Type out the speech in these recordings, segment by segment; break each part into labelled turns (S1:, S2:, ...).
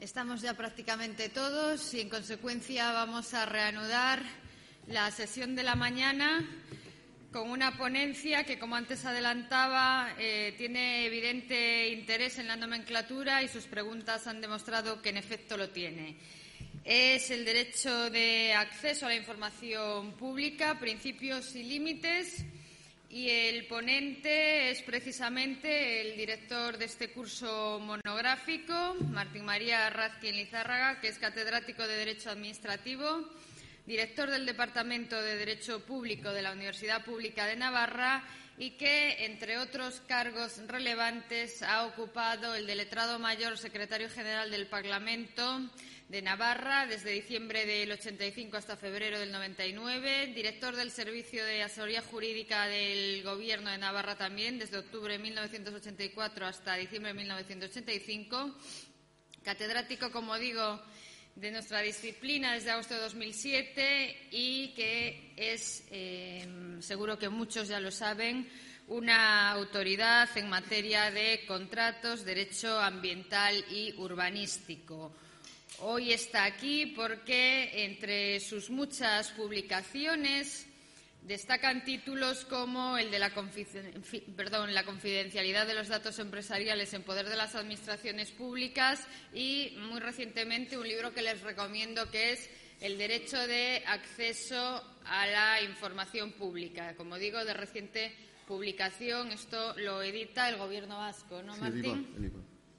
S1: Estamos ya prácticamente todos y, en consecuencia, vamos a reanudar la sesión de la mañana con una ponencia que, como antes adelantaba, tiene evidente interés en la nomenclatura y sus preguntas han demostrado que, en efecto, lo tiene. Es el derecho de acceso a la información pública, principios y límites. Y el ponente es precisamente el director de este curso monográfico, Martín María Razkin Lizárraga, que es catedrático de Derecho Administrativo, director del Departamento de Derecho Público de la Universidad Pública de Navarra y que, entre otros cargos relevantes, ha ocupado el de letrado mayor secretario general del Parlamento de Navarra desde diciembre del 85 hasta febrero del 99, director del Servicio de Asesoría Jurídica del Gobierno de Navarra también desde octubre de 1984 hasta diciembre de 1985, catedrático, como digo, de nuestra disciplina desde agosto de 2007 y que es, seguro que muchos ya lo saben, una autoridad en materia de contratos, derecho ambiental y urbanístico. Hoy está aquí porque, entre sus muchas publicaciones, destacan títulos como el de la confidencialidad de los datos empresariales en poder de las administraciones públicas y, muy recientemente, un libro que les recomiendo que es El derecho de acceso a la información pública. Como digo, de reciente publicación. Esto lo edita el Gobierno vasco, ¿no, Martín? Sí,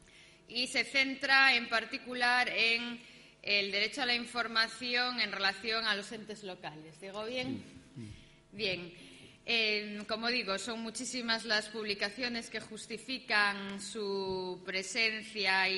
S1: y se centra en particular en el derecho a la información en relación a los entes locales. ¿Digo bien? Sí. Bien. Como digo, son muchísimas las publicaciones que justifican su presencia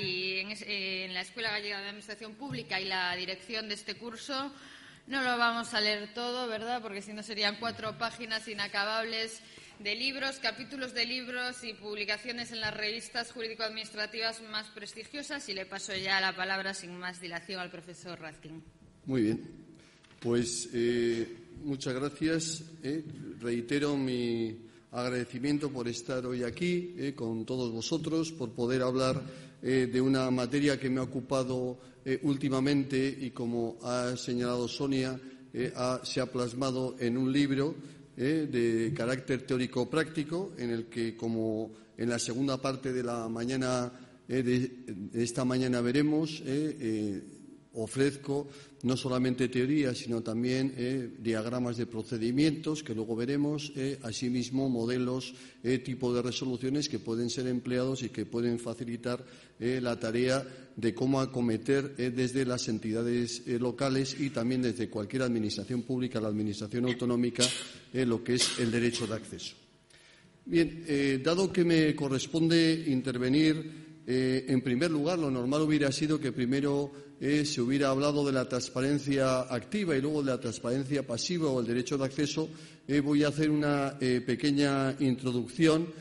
S1: en la Escuela Gallega de Administración Pública y la dirección de este curso. No lo vamos a leer todo, ¿verdad?, porque si no serían 4 páginas inacabables de libros, capítulos de libros y publicaciones en las revistas jurídico-administrativas más prestigiosas. Y le paso ya la palabra sin más dilación al profesor Razkin.
S2: Muy bien. Pues muchas gracias. Reitero mi agradecimiento por estar hoy aquí con todos vosotros, por poder hablar de una materia que me ha ocupado últimamente y, como ha señalado Sonia, se ha plasmado en un libro de carácter teórico-práctico, en el que, como en la segunda parte de la mañana de esta mañana veremos, ofrezco no solamente teoría, sino también diagramas de procedimientos que luego veremos, asimismo modelos, tipo de resoluciones que pueden ser empleados y que pueden facilitar la tarea de cómo acometer desde las entidades locales y también desde cualquier administración pública, la administración autonómica, lo que es el derecho de acceso. Bien, dado que me corresponde intervenir, en primer lugar, lo normal hubiera sido que primero se hubiera hablado de la transparencia activa y luego de la transparencia pasiva o el derecho de acceso. Voy a hacer una pequeña introducción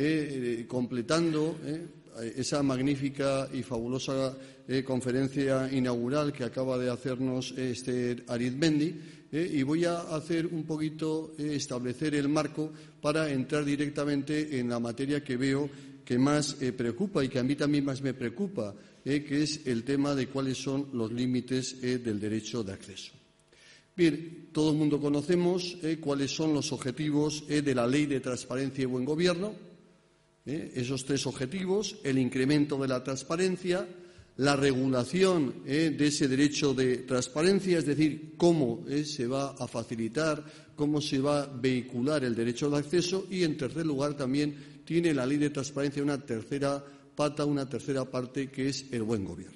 S2: completando esa magnífica y fabulosa conferencia inaugural que acaba de hacernos Esther Arizmendi, y voy a hacer un poquito, establecer el marco para entrar directamente en la materia que veo que más preocupa y que a mí también más me preocupa, que es el tema de cuáles son los límites del derecho de acceso. Bien, todo el mundo conocemos cuáles son los objetivos de la Ley de Transparencia y Buen Gobierno. Esos 3 objetivos: el incremento de la transparencia, la regulación de ese derecho de transparencia, es decir, cómo se va a facilitar, cómo se va a vehicular el derecho de acceso, y, en tercer lugar, también tiene la Ley de Transparencia una tercera pata, una tercera parte, que es el buen gobierno.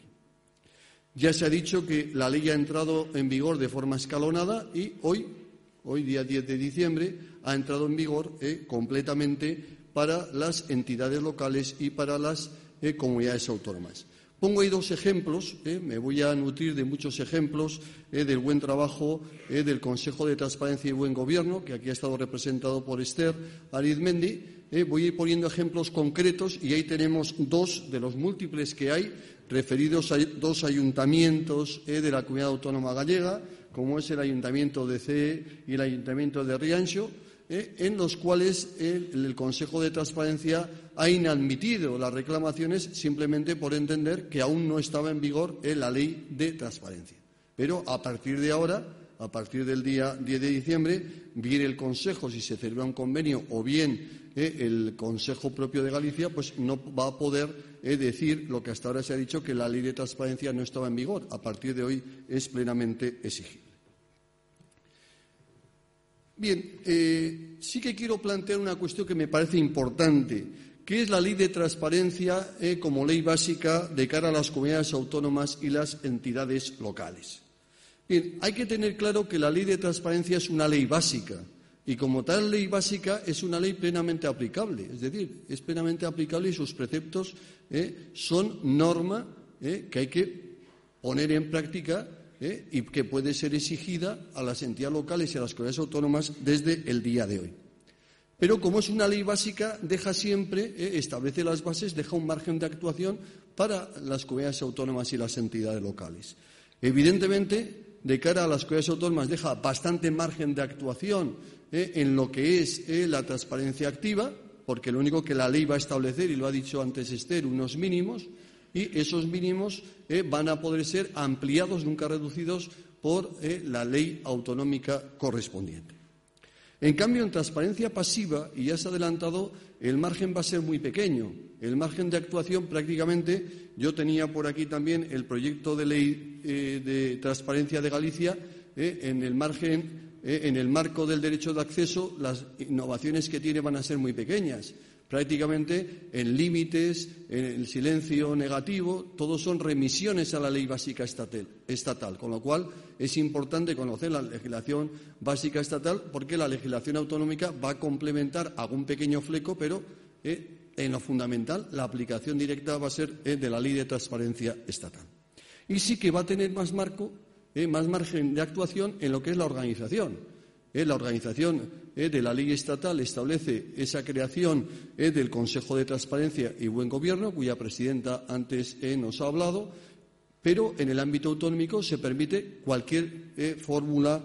S2: Ya se ha dicho que la ley ha entrado en vigor de forma escalonada y hoy día 10 de diciembre, ha entrado en vigor completamente para las entidades locales y para las comunidades autónomas. Pongo ahí 2 ejemplos, me voy a nutrir de muchos ejemplos del buen trabajo del Consejo de Transparencia y Buen Gobierno, que aquí ha estado representado por Esther Arizmendi. Voy a ir poniendo ejemplos concretos y ahí tenemos 2 de los múltiples que hay, referidos a 2 ayuntamientos de la Comunidad Autónoma Gallega, como es el Ayuntamiento de Cee y el Ayuntamiento de Rianxo, en los cuales el Consejo de Transparencia ha inadmitido las reclamaciones simplemente por entender que aún no estaba en vigor la ley de transparencia. Pero a partir de ahora, a partir del día 10 de diciembre, bien el Consejo, si se celebra un convenio, o bien el Consejo propio de Galicia, pues no va a poder decir lo que hasta ahora se ha dicho, que la ley de transparencia no estaba en vigor. A partir de hoy es plenamente exigible. Bien, sí que quiero plantear una cuestión que me parece importante, que es la ley de transparencia como ley básica de cara a las comunidades autónomas y las entidades locales. Bien, hay que tener claro que la ley de transparencia es una ley básica y como tal ley básica es una ley plenamente aplicable, es decir, es plenamente aplicable y sus preceptos son norma que hay que poner en práctica y que puede ser exigida a las entidades locales y a las comunidades autónomas desde el día de hoy. Pero como es una ley básica, deja siempre, establece las bases, deja un margen de actuación para las comunidades autónomas y las entidades locales. Evidentemente, de cara a las comunidades autónomas deja bastante margen de actuación en lo que es la transparencia activa, porque lo único que la ley va a establecer, y lo ha dicho antes Esther, unos mínimos, y esos mínimos van a poder ser ampliados, nunca reducidos, por la ley autonómica correspondiente. En cambio, en transparencia pasiva, y ya se ha adelantado, el margen va a ser muy pequeño. El margen de actuación prácticamente, yo tenía por aquí también el proyecto de ley de transparencia de Galicia, en el marco del derecho de acceso, las innovaciones que tiene van a ser muy pequeñas. Prácticamente en límites, en el silencio negativo, todos son remisiones a la ley básica estatal, con lo cual es importante conocer la legislación básica estatal porque la legislación autonómica va a complementar algún pequeño fleco, pero en lo fundamental la aplicación directa va a ser de la ley de transparencia estatal. Y sí que va a tener más margen de actuación en lo que es la organización. La organización de la ley estatal establece esa creación del Consejo de Transparencia y Buen Gobierno, cuya presidenta antes nos ha hablado, pero en el ámbito autonómico se permite cualquier fórmula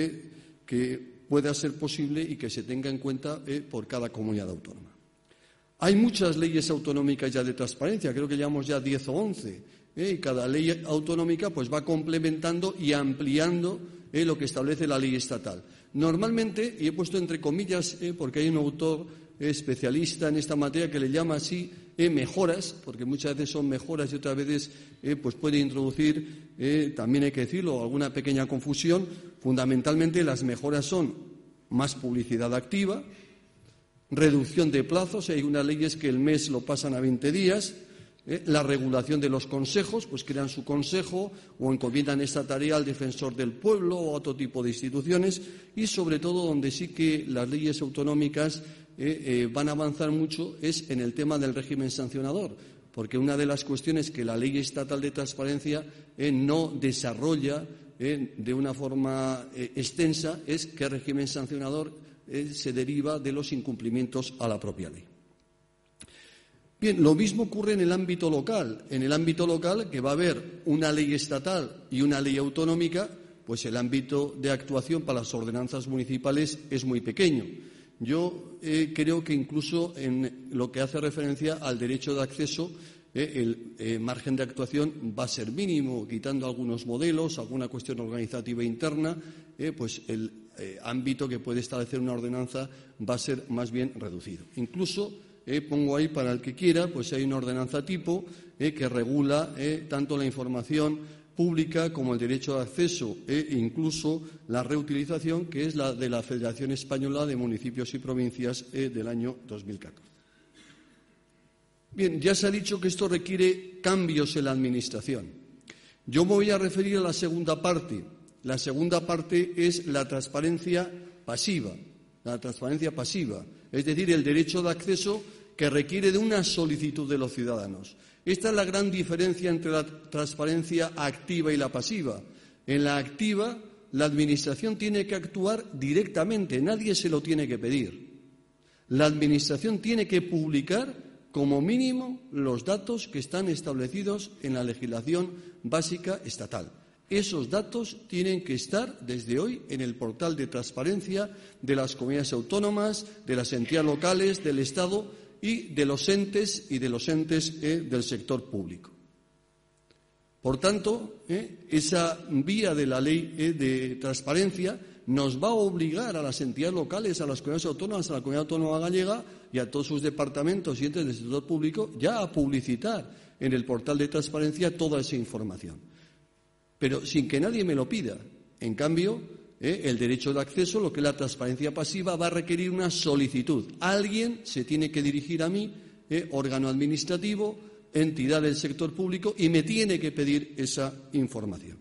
S2: que pueda ser posible y que se tenga en cuenta por cada comunidad autónoma. Hay muchas leyes autonómicas ya de transparencia, creo que llevamos ya 10 o 11, y cada ley autonómica pues va complementando y ampliando lo que establece la ley estatal. Normalmente, y he puesto entre comillas porque hay un autor especialista en esta materia que le llama así mejoras, porque muchas veces son mejoras y otras veces pues puede introducir, también hay que decirlo, alguna pequeña confusión. Fundamentalmente las mejoras son más publicidad activa, reducción de plazos, hay unas leyes que el mes lo pasan a 20 días, la regulación de los consejos, pues crean su consejo o encomiendan esta tarea al defensor del pueblo o a otro tipo de instituciones y sobre todo donde sí que las leyes autonómicas van a avanzar mucho es en el tema del régimen sancionador, porque una de las cuestiones que la ley estatal de transparencia no desarrolla de una forma extensa es que el régimen sancionador se deriva de los incumplimientos a la propia ley. Bien, lo mismo ocurre en el ámbito local. En el ámbito local, que va a haber una ley estatal y una ley autonómica, pues el ámbito de actuación para las ordenanzas municipales es muy pequeño. Yo creo que incluso en lo que hace referencia al derecho de acceso, el margen de actuación va a ser mínimo, quitando algunos modelos, alguna cuestión organizativa interna, pues el ámbito que puede establecer una ordenanza va a ser más bien reducido. Incluso pongo ahí para el que quiera, pues hay una ordenanza tipo que regula tanto la información pública como el derecho de acceso e incluso la reutilización, que es la de la Federación Española de Municipios y Provincias del año 2014. Bien, ya se ha dicho que esto requiere cambios en la Administración. Yo me voy a referir a la segunda parte. La segunda parte es la transparencia pasiva. La transparencia pasiva, es decir, el derecho de acceso que requiere de una solicitud de los ciudadanos. Esta es la gran diferencia entre la transparencia activa y la pasiva. En la activa, la Administración tiene que actuar directamente, nadie se lo tiene que pedir. La Administración tiene que publicar, como mínimo, los datos que están establecidos en la legislación básica estatal. Esos datos tienen que estar desde hoy en el portal de transparencia de las comunidades autónomas, de las entidades locales, del Estado y de los entes del sector público. Por tanto, esa vía de la ley de transparencia nos va a obligar a las entidades locales, a las comunidades autónomas, a la Comunidad Autónoma Gallega y a todos sus departamentos y entes del sector público ya a publicitar en el portal de transparencia toda esa información. Pero sin que nadie me lo pida. En cambio, el derecho de acceso, lo que es la transparencia pasiva, va a requerir una solicitud. Alguien se tiene que dirigir a mí, órgano administrativo, entidad del sector público, y me tiene que pedir esa información.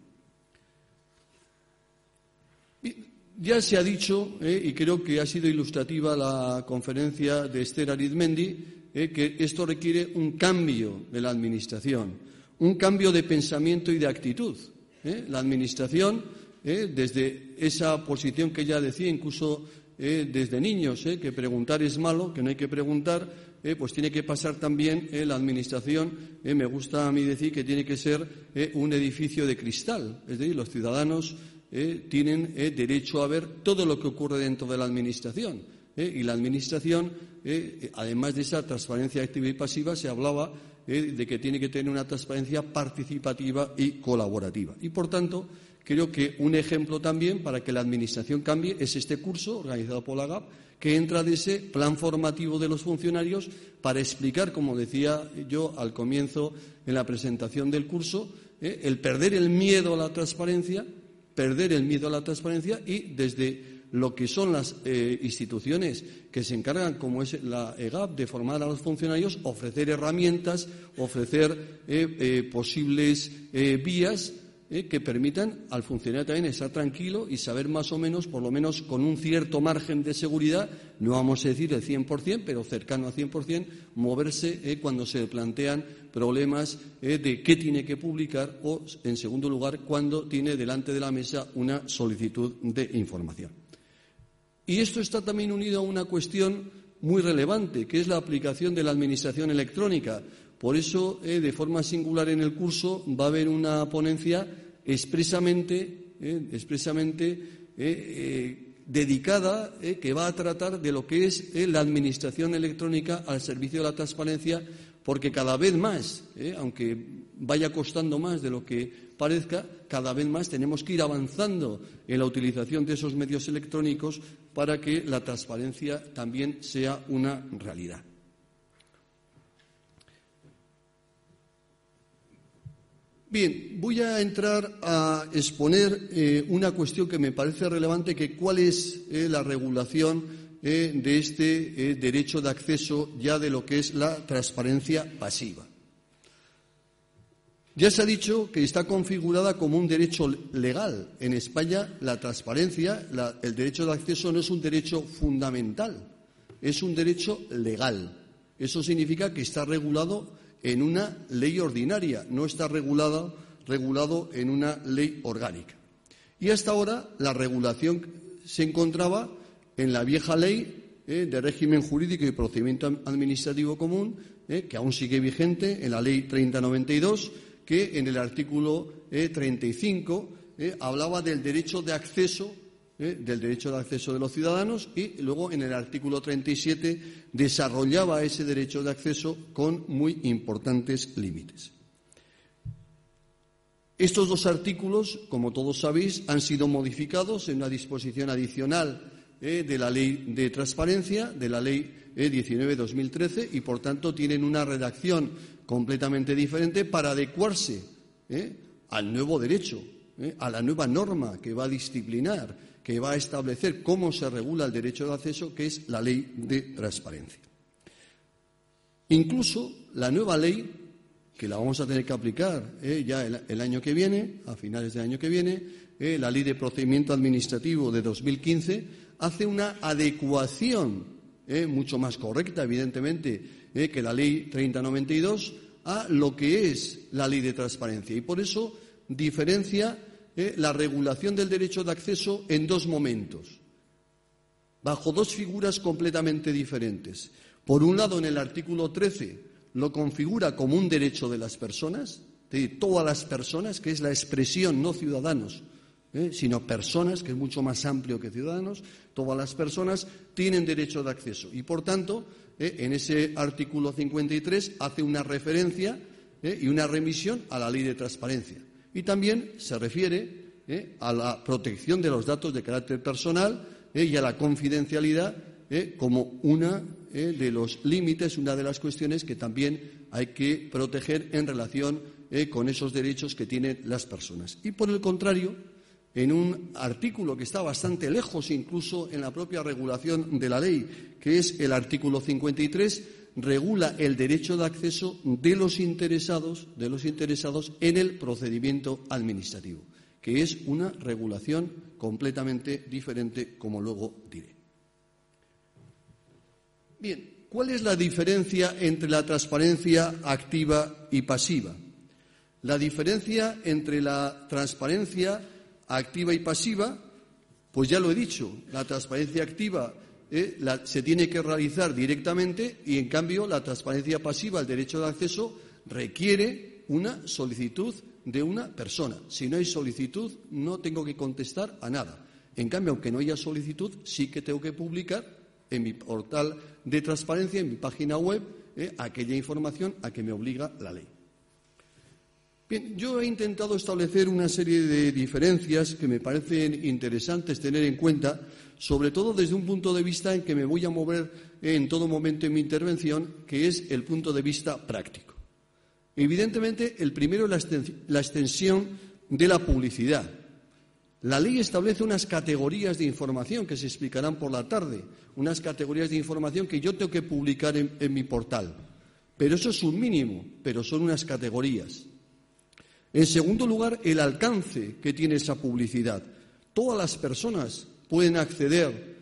S2: Ya se ha dicho, y creo que ha sido ilustrativa la conferencia de Esther Arizmendi, que esto requiere un cambio de la Administración, un cambio de pensamiento y de actitud. La Administración, desde esa posición que ella decía, incluso desde niños, que preguntar es malo, que no hay que preguntar, pues tiene que pasar también la Administración, me gusta a mí decir que tiene que ser un edificio de cristal, es decir, los ciudadanos tienen derecho a ver todo lo que ocurre dentro de la Administración. Y la Administración, además de esa transparencia activa y pasiva, se hablaba de que tiene que tener una transparencia participativa y colaborativa. Y, por tanto, creo que un ejemplo también para que la Administración cambie es este curso organizado por la GAP, que entra de ese plan formativo de los funcionarios para explicar, como decía yo al comienzo en la presentación del curso, el perder el miedo a la transparencia y desde lo que son las instituciones que se encargan, como es la EGAP, de formar a los funcionarios, ofrecer herramientas, ofrecer posibles vías que permitan al funcionario también estar tranquilo y saber más o menos, por lo menos con un cierto margen de seguridad, no vamos a decir el 100%, pero cercano al 100%, moverse cuando se plantean problemas de qué tiene que publicar o, en segundo lugar, cuando tiene delante de la mesa una solicitud de información. Y esto está también unido a una cuestión muy relevante, que es la aplicación de la Administración electrónica. Por eso, de forma singular en el curso, va a haber una ponencia expresamente dedicada, que va a tratar de lo que es la Administración electrónica al servicio de la transparencia, porque cada vez más, aunque vaya costando más de lo que parezca, cada vez más tenemos que ir avanzando en la utilización de esos medios electrónicos para que la transparencia también sea una realidad. Bien, voy a entrar a exponer una cuestión que me parece relevante, que cuál es la regulación de este derecho de acceso ya de lo que es la transparencia pasiva. Ya se ha dicho que está configurada como un derecho legal. En España la transparencia, el derecho de acceso no es un derecho fundamental, es un derecho legal. Eso significa que está regulado en una ley ordinaria, no está regulado en una ley orgánica. Y hasta ahora la regulación se encontraba en la vieja ley de régimen jurídico y procedimiento administrativo común, que aún sigue vigente, en la ley 3092, que en el artículo 35 hablaba del derecho de acceso de los ciudadanos, y luego en el artículo 37 desarrollaba ese derecho de acceso con muy importantes límites. Estos dos artículos, como todos sabéis, han sido modificados en una disposición adicional de la Ley de Transparencia, de la Ley 19/2013, y por tanto tienen una redacción completamente diferente para adecuarse al nuevo derecho, a la nueva norma que va a disciplinar, que va a establecer cómo se regula el derecho de acceso, que es la Ley de Transparencia. Incluso la nueva ley, que la vamos a tener que aplicar ya el año que viene, a finales del año que viene, la Ley de Procedimiento Administrativo de 2015, hace una adecuación mucho más correcta, evidentemente, que la Ley 3092 a lo que es la Ley de Transparencia. Y por eso diferencia la regulación del derecho de acceso en dos momentos, bajo dos figuras completamente diferentes. Por un lado, en el artículo 13 lo configura como un derecho de las personas, de todas las personas, que es la expresión, no ciudadanos, sino personas, que es mucho más amplio que ciudadanos, todas las personas tienen derecho de acceso. Y, por tanto, en ese artículo 53 hace una referencia y una remisión a la Ley de Transparencia. Y también se refiere a la protección de los datos de carácter personal y a la confidencialidad como una de los límites, una de las cuestiones que también hay que proteger en relación con esos derechos que tienen las personas. Y, por el contrario, en un artículo que está bastante lejos incluso en la propia regulación de la ley, que es el artículo 53, regula el derecho de acceso de los interesados en el procedimiento administrativo, que es una regulación completamente diferente, como luego diré. Bien, ¿cuál es la diferencia entre la transparencia activa y pasiva? La diferencia entre la transparencia activa y pasiva, pues ya lo he dicho, la transparencia activa se tiene que realizar directamente y, en cambio, la transparencia pasiva, el derecho de acceso, requiere una solicitud de una persona. Si no hay solicitud, no tengo que contestar a nada. En cambio, aunque no haya solicitud, sí que tengo que publicar en mi portal de transparencia, en mi página web, aquella información a que me obliga la ley. Bien, yo he intentado establecer una serie de diferencias que me parecen interesantes tener en cuenta, sobre todo desde un punto de vista en que me voy a mover en todo momento en mi intervención, que es el punto de vista práctico. Evidentemente, el primero es la extensión de la publicidad. La ley establece unas categorías de información que se explicarán por la tarde, unas categorías de información que yo tengo que publicar en mi portal. Pero eso es un mínimo, pero son unas categorías. En segundo lugar, el alcance que tiene esa publicidad. Todas las personas pueden acceder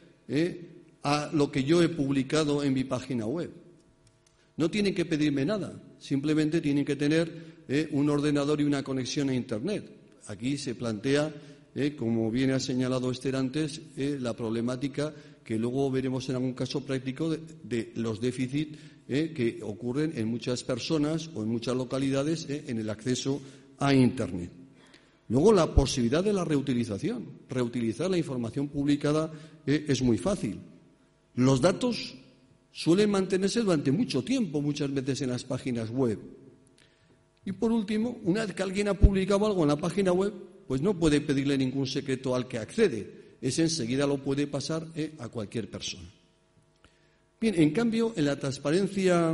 S2: a lo que yo he publicado en mi página web. No tienen que pedirme nada, simplemente tienen que tener un ordenador y una conexión a Internet. Aquí se plantea, como bien ha señalado Esther antes, la problemática que luego veremos en algún caso práctico de los déficits que ocurren en muchas personas o en muchas localidades en el acceso a Internet. Luego, la posibilidad de la reutilización. Reutilizar la información publicada es muy fácil. Los datos suelen mantenerse durante mucho tiempo, muchas veces en las páginas web. Y, por último, una vez que alguien ha publicado algo en la página web, pues no puede pedirle ningún secreto al que accede. Ese enseguida lo puede pasar a cualquier persona. Bien, en cambio, en la transparencia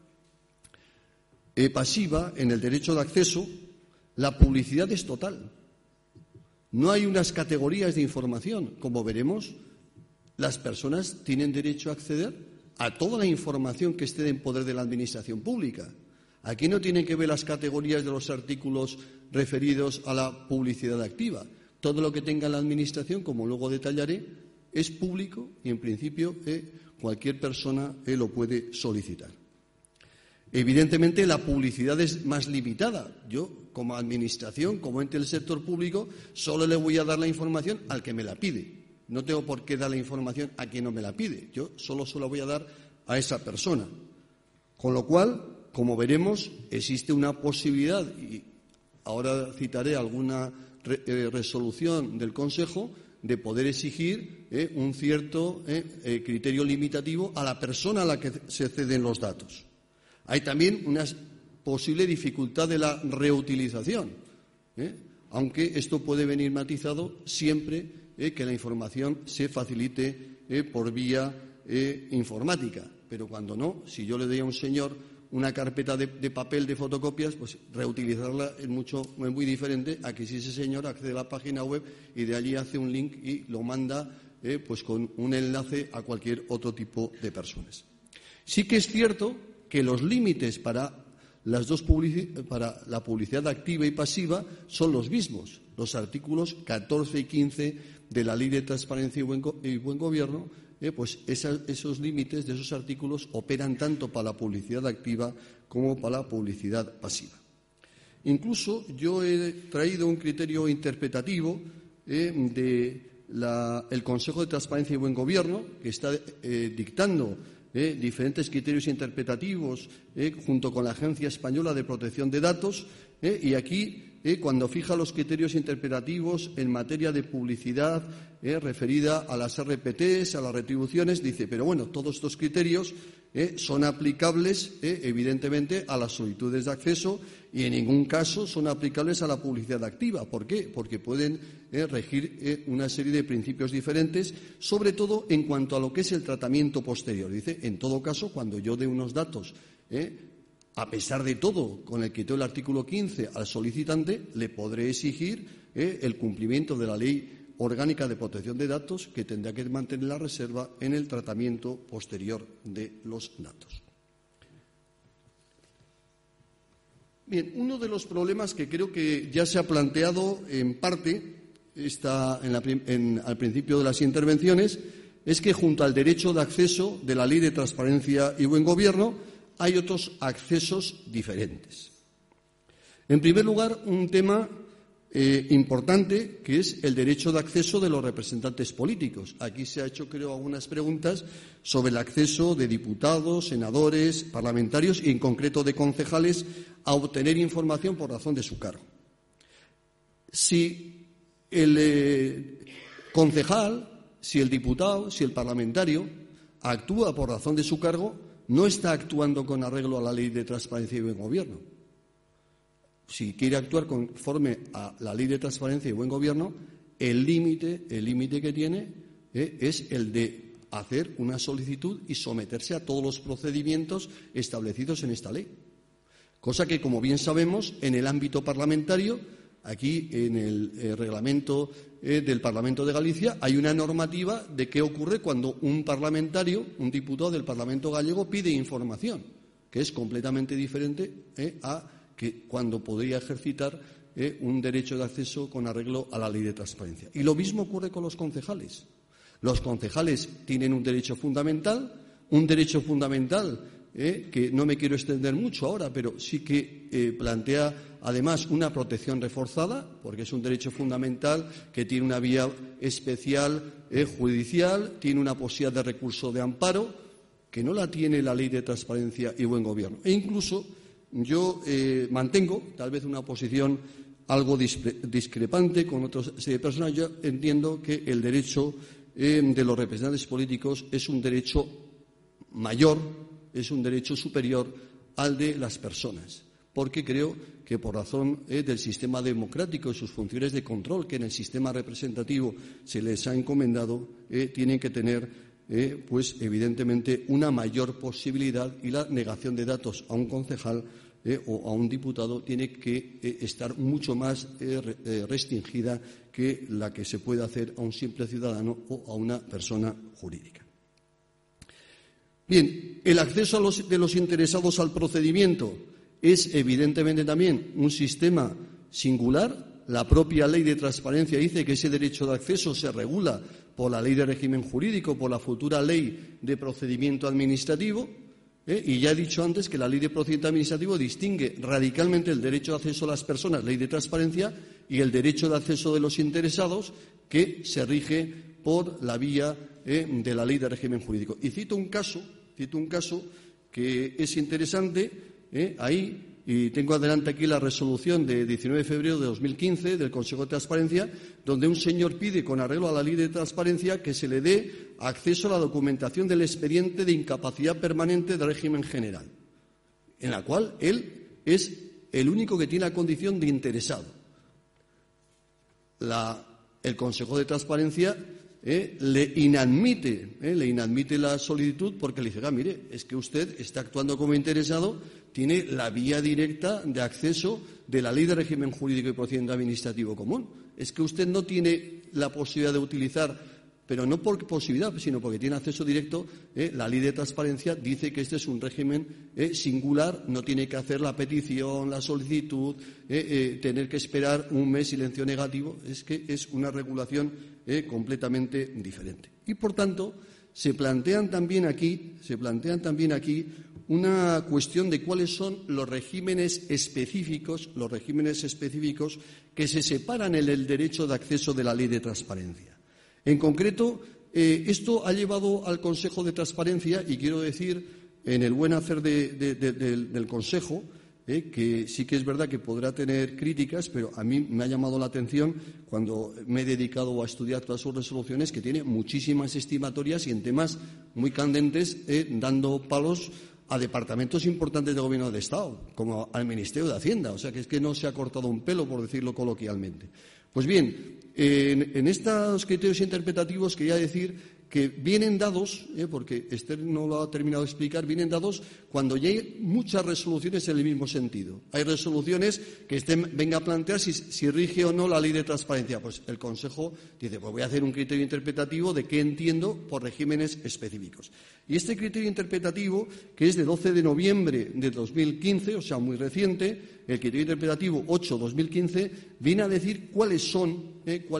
S2: pasiva, en el derecho de acceso, la publicidad es total. No hay unas categorías de información. Como veremos, las personas tienen derecho a acceder a toda la información que esté en poder de la Administración pública. Aquí no tienen que ver las categorías de los artículos referidos a la publicidad activa. Todo lo que tenga la Administración, como luego detallaré, es público y, en principio, cualquier persona lo puede solicitar. Evidentemente, la publicidad es más limitada. Yo, como Administración, como ente del sector público, solo le voy a dar la información al que me la pide. No tengo por qué dar la información a quien no me la pide. Yo solo se la voy a dar a esa persona. Con lo cual, como veremos, existe una posibilidad, y ahora citaré alguna resolución del Consejo, de poder exigir un cierto criterio limitativo a la persona a la que se ceden los datos. Hay también una posible dificultad de la reutilización, aunque esto puede venir matizado siempre que la información se facilite por vía informática. Pero cuando no, si yo le doy a un señor una carpeta de papel de fotocopias, pues reutilizarla es muy diferente a que si ese señor accede a la página web y de allí hace un link y lo manda pues con un enlace a cualquier otro tipo de personas. Sí que es cierto que los límites para para la publicidad activa y pasiva son los mismos. Los artículos 14 y 15 de la Ley de Transparencia y Buen Gobierno, pues esos límites de esos artículos operan tanto para la publicidad activa como para la publicidad pasiva. Incluso yo he traído un criterio interpretativo del Consejo de Transparencia y Buen Gobierno, que está dictando diferentes criterios interpretativos junto con la Agencia Española de Protección de Datos, y aquí, cuando fija los criterios interpretativos en materia de publicidad referida a las RPTs, a las retribuciones, dice, pero bueno, todos estos criterios son aplicables, evidentemente, a las solicitudes de acceso y en ningún caso son aplicables a la publicidad activa. ¿Por qué? Porque pueden regir una serie de principios diferentes, sobre todo en cuanto a lo que es el tratamiento posterior. Dice, en todo caso, cuando yo dé unos datos, a pesar de todo, con el criterio del artículo 15 al solicitante, le podré exigir el cumplimiento de la Ley Orgánica de Protección de Datos, que tendrá que mantener la reserva en el tratamiento posterior de los datos. Bien, uno de los problemas que creo que ya se ha planteado en parte al principio de las intervenciones es que junto al derecho de acceso de la Ley de Transparencia y Buen Gobierno hay otros accesos diferentes. En primer lugar, un tema importante, que es el derecho de acceso de los representantes políticos. Aquí se ha hecho, creo, algunas preguntas sobre el acceso de diputados, senadores, parlamentarios y, en concreto, de concejales a obtener información por razón de su cargo. Si el concejal, si el diputado, si el parlamentario actúa por razón de su cargo, no está actuando con arreglo a la Ley de Transparencia y Buen Gobierno. Si quiere actuar conforme a la Ley de Transparencia y Buen Gobierno, el límite que tiene es el de hacer una solicitud y someterse a todos los procedimientos establecidos en esta ley. Cosa que, como bien sabemos, en el ámbito parlamentario, aquí en el reglamento del Parlamento de Galicia, hay una normativa de qué ocurre cuando un parlamentario, un diputado del Parlamento gallego, pide información, que es completamente diferente a que cuando podría ejercitar un derecho de acceso con arreglo a la Ley de Transparencia. Y lo mismo ocurre con los concejales. Los concejales tienen un derecho fundamental que no me quiero extender mucho ahora, pero sí que plantea además una protección reforzada, porque es un derecho fundamental que tiene una vía especial judicial, tiene una posibilidad de recurso de amparo, que no la tiene la Ley de Transparencia y Buen Gobierno. E incluso yo mantengo tal vez una posición algo discrepante con otras serie de personas. Yo entiendo que el derecho de los representantes políticos es un derecho mayor, es un derecho superior al de las personas, porque creo que por razón del sistema democrático y sus funciones de control que en el sistema representativo se les ha encomendado, tienen que tener pues evidentemente una mayor posibilidad, y la negación de datos a un concejal o a un diputado tiene que estar mucho más restringida que la que se puede hacer a un simple ciudadano o a una persona jurídica. Bien, el acceso de los interesados al procedimiento es evidentemente también un sistema singular. La propia Ley de Transparencia dice que ese derecho de acceso se regula por la Ley de Régimen Jurídico, por la futura Ley de Procedimiento Administrativo, y ya he dicho antes que la Ley de Procedimiento Administrativo distingue radicalmente el derecho de acceso a las personas, Ley de Transparencia, y el derecho de acceso de los interesados, que se rige por la vía de la Ley de Régimen Jurídico. Y cito un caso que es interesante ahí. Y tengo adelante aquí la resolución de 19 de febrero de 2015 del Consejo de Transparencia, donde un señor pide, con arreglo a la Ley de Transparencia, que se le dé acceso a la documentación del expediente de incapacidad permanente de régimen general, en la cual él es el único que tiene la condición de interesado. El Consejo de Transparencia le inadmite la solicitud porque le dice, mire, es que usted está actuando como interesado, tiene la vía directa de acceso de la Ley de Régimen Jurídico y Procedimiento Administrativo Común. Es que usted no tiene la posibilidad de utilizar, pero no por posibilidad, sino porque tiene acceso directo. La Ley de Transparencia dice que este es un régimen singular, no tiene que hacer la petición, la solicitud, tener que esperar un mes, silencio negativo. Es que es una regulación completamente diferente. Y, por tanto, se plantean también aquí una cuestión de cuáles son los regímenes específicos que se separan en el derecho de acceso de la Ley de Transparencia. En concreto, Esto ha llevado al Consejo de Transparencia, y quiero decir, en el buen hacer del Consejo, que sí que es verdad que podrá tener críticas, pero a mí me ha llamado la atención cuando me he dedicado a estudiar todas sus resoluciones, que tiene muchísimas estimatorias y en temas muy candentes, dando palos a departamentos importantes del Gobierno del Estado, como al Ministerio de Hacienda. O sea, que es que no se ha cortado un pelo, por decirlo coloquialmente. Pues bien, en estos criterios interpretativos quería decir que vienen dados, porque Esther no lo ha terminado de explicar, vienen dados cuando ya hay muchas resoluciones en el mismo sentido. Hay resoluciones que venga a plantear si rige o no la ley de transparencia. Pues el Consejo dice, pues voy a hacer un criterio interpretativo de qué entiendo por regímenes específicos. Y este criterio interpretativo, que es de 12 de noviembre de 2015, o sea, muy reciente, el criterio interpretativo 8-2015, viene a decir cuáles son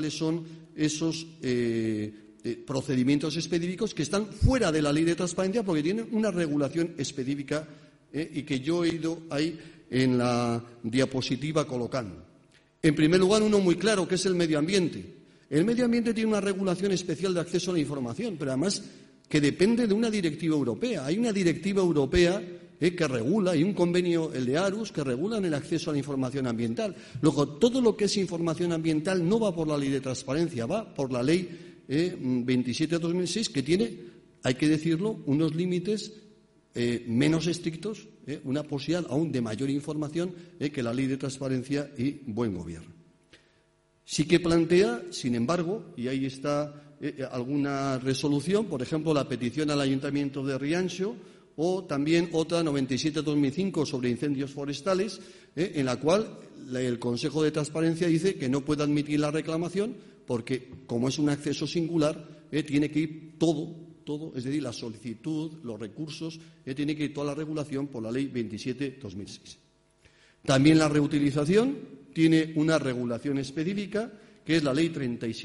S2: esos procedimientos específicos que están fuera de la ley de transparencia porque tienen una regulación específica y que yo he ido ahí en la diapositiva colocando. En primer lugar, uno muy claro, que es el medio ambiente. El medio ambiente tiene una regulación especial de acceso a la información, pero además que depende de una directiva europea. Hay una directiva europea que regula, y un convenio, el de Aarhus, que regulan el acceso a la información ambiental. Luego, todo lo que es información ambiental no va por la ley de transparencia, va por la ley 27/2006, que tiene, hay que decirlo, unos límites menos estrictos, una posibilidad aún de mayor información que la ley de transparencia y buen gobierno. Sí que plantea, sin embargo, y ahí está alguna resolución, por ejemplo, la petición al Ayuntamiento de Rianxo, o también otra 97/2005 sobre incendios forestales, en la cual el Consejo de Transparencia dice que no puede admitir la reclamación porque, como es un acceso singular, tiene que ir todo, es decir, la solicitud, los recursos, tiene que ir toda la regulación por la Ley 27/2006. También la reutilización tiene una regulación específica, que es la Ley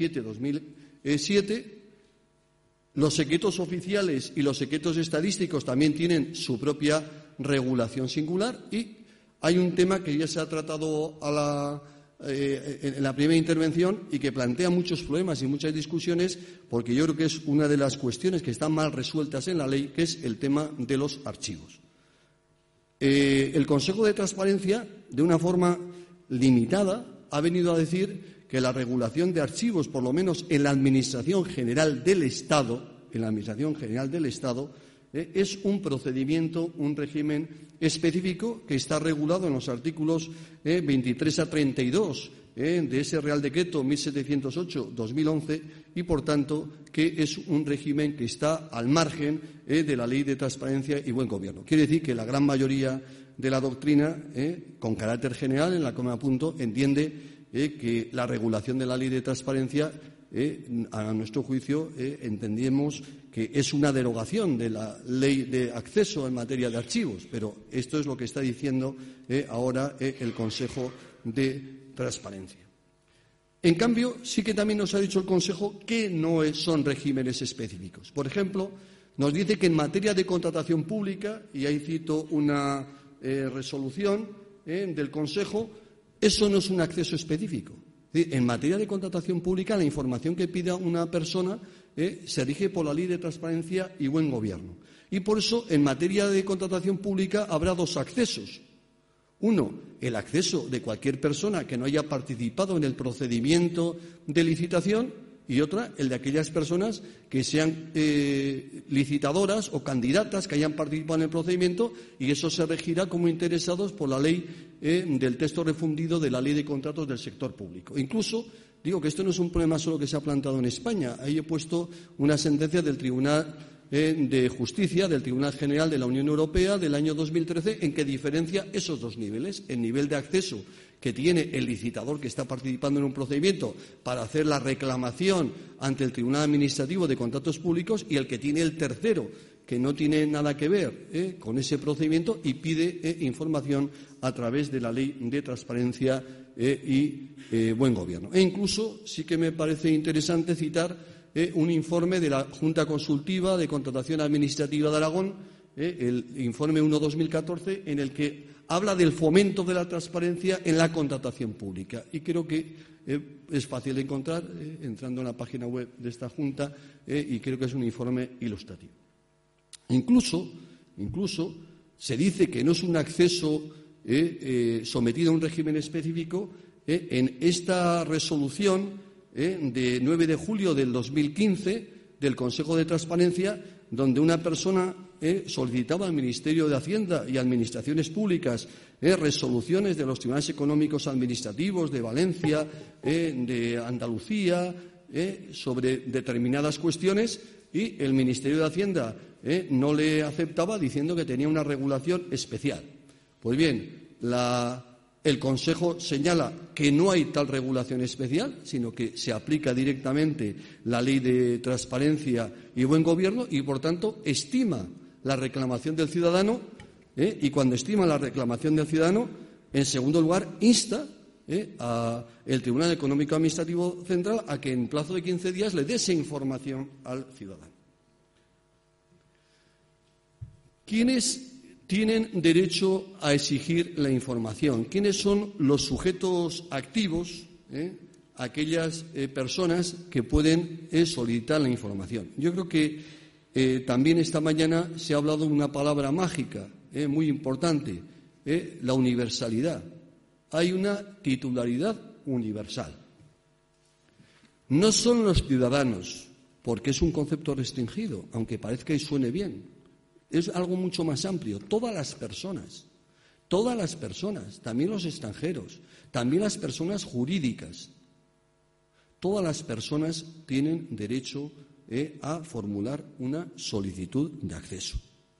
S2: 37/2007. Los secretos oficiales y los secretos estadísticos también tienen su propia regulación singular, y hay un tema que ya se ha tratado en la primera intervención y que plantea muchos problemas y muchas discusiones, porque yo creo que es una de las cuestiones que están mal resueltas en la ley, que es el tema de los archivos. El Consejo de Transparencia, de una forma limitada, ha venido a decir que la regulación de archivos, por lo menos en la Administración General del Estado, es un procedimiento, un régimen específico que está regulado en los artículos 23 a 32 de ese Real Decreto 1708/2011 y, por tanto, que es un régimen que está al margen de la Ley de Transparencia y Buen Gobierno. Quiere decir que la gran mayoría de la doctrina, con carácter general, en la que me apunto, entiende que la regulación de la Ley de Transparencia, a nuestro juicio, entendemos que es una derogación de la Ley de Acceso en materia de archivos, pero esto es lo que está diciendo ahora el Consejo de Transparencia. En cambio, sí que también nos ha dicho el Consejo que no son regímenes específicos. Por ejemplo, nos dice que en materia de contratación pública, y ahí cito una resolución del Consejo, eso no es un acceso específico. En materia de contratación pública, la información que pida una persona se rige por la Ley de Transparencia y Buen Gobierno. Y por eso, en materia de contratación pública, habrá dos accesos. Uno, el acceso de cualquier persona que no haya participado en el procedimiento de licitación, y otra, el de aquellas personas que sean licitadoras o candidatas que hayan participado en el procedimiento, y eso se regirá como interesados por la ley del texto refundido de la Ley de Contratos del Sector Público. Incluso, digo que esto no es un problema solo que se ha planteado en España. Ahí he puesto una sentencia del Tribunal de Justicia, del Tribunal General de la Unión Europea del año 2013, en que diferencia esos dos niveles: el nivel de acceso que tiene el licitador que está participando en un procedimiento para hacer la reclamación ante el Tribunal Administrativo de Contratos Públicos, y el que tiene el tercero, que no tiene nada que ver con ese procedimiento y pide información a través de la Ley de Transparencia y Buen Gobierno. E incluso sí que me parece interesante citar un informe de la Junta Consultiva de Contratación Administrativa de Aragón, el informe 1/2014, en el que habla del fomento de la transparencia en la contratación pública. Y creo que es fácil de encontrar entrando en la página web de esta Junta y creo que es un informe ilustrativo. Incluso se dice que no es un acceso sometido a un régimen específico en esta resolución de 9 de julio del 2015 del Consejo de Transparencia, donde una persona solicitaba al Ministerio de Hacienda y Administraciones Públicas resoluciones de los tribunales económicos administrativos de Valencia, de Andalucía, sobre determinadas cuestiones, y el Ministerio de Hacienda no le aceptaba, diciendo que tenía una regulación especial. Pues bien, el Consejo señala que no hay tal regulación especial, sino que se aplica directamente la Ley de Transparencia y Buen Gobierno y, por tanto, estima la reclamación del ciudadano y, cuando estima la reclamación del ciudadano, en segundo lugar, insta al Tribunal Económico Administrativo Central a que en plazo de 15 días le dé esa información al ciudadano. ¿Quiénes tienen derecho a exigir la información? ¿Quiénes son los sujetos activos, aquellas personas que pueden solicitar la información? Yo creo que también esta mañana se ha hablado de una palabra mágica muy importante, la universalidad. Hay una titularidad universal. No son los ciudadanos, porque es un concepto restringido, aunque parezca y suene bien. Es algo mucho más amplio. Todas las personas, también los extranjeros, también las personas jurídicas, todas las personas tienen derecho a formular una solicitud de acceso.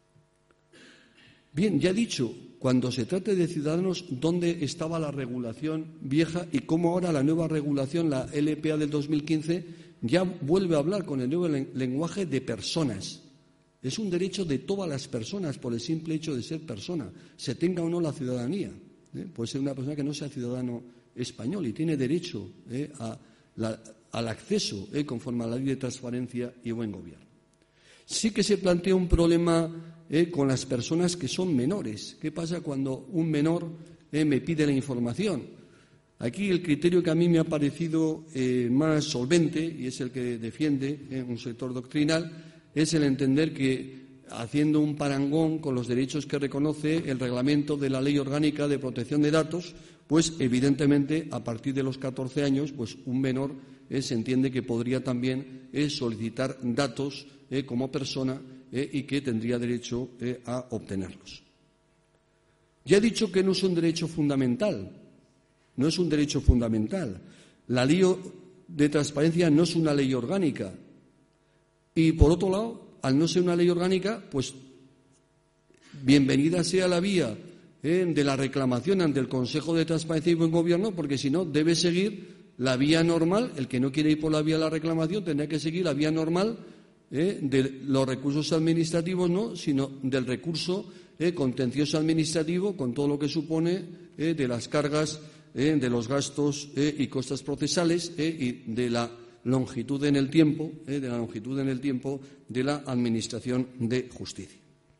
S2: Bien, ya he dicho, cuando se trate de ciudadanos, dónde estaba la regulación vieja y cómo ahora la nueva regulación, la LPA del 2015, ya vuelve a hablar con el nuevo lenguaje de personas. Es un derecho de todas las personas por el simple hecho de ser persona, se tenga o no la ciudadanía. Puede ser una persona que no sea ciudadano español y tiene derecho al acceso conforme a la Ley de Transparencia y Buen Gobierno. Sí que se plantea un problema con las personas que son menores. ¿Qué pasa cuando un menor me pide la información? Aquí el criterio que a mí me ha parecido más solvente, y es el que defiende un sector doctrinal, es el entender que, haciendo un parangón con los derechos que reconoce el reglamento de la Ley Orgánica de Protección de Datos, pues evidentemente a partir de los 14 años, pues un menor se entiende que podría también solicitar datos como persona y que tendría derecho a obtenerlos. Ya he dicho que no es un derecho fundamental. No es un derecho fundamental. La Ley de Transparencia no es una ley orgánica. Y, por otro lado, al no ser una ley orgánica, pues bienvenida sea la vía de la reclamación ante el Consejo de Transparencia y Buen Gobierno, porque si no, debe seguir la vía normal. El que no quiere ir por la vía de la reclamación tendrá que seguir la vía normal de los recursos administrativos, no, sino del recurso contencioso administrativo, con todo lo que supone de las cargas, de los gastos y costas procesales y de la longitud en el tiempo, de la Administración de Justicia.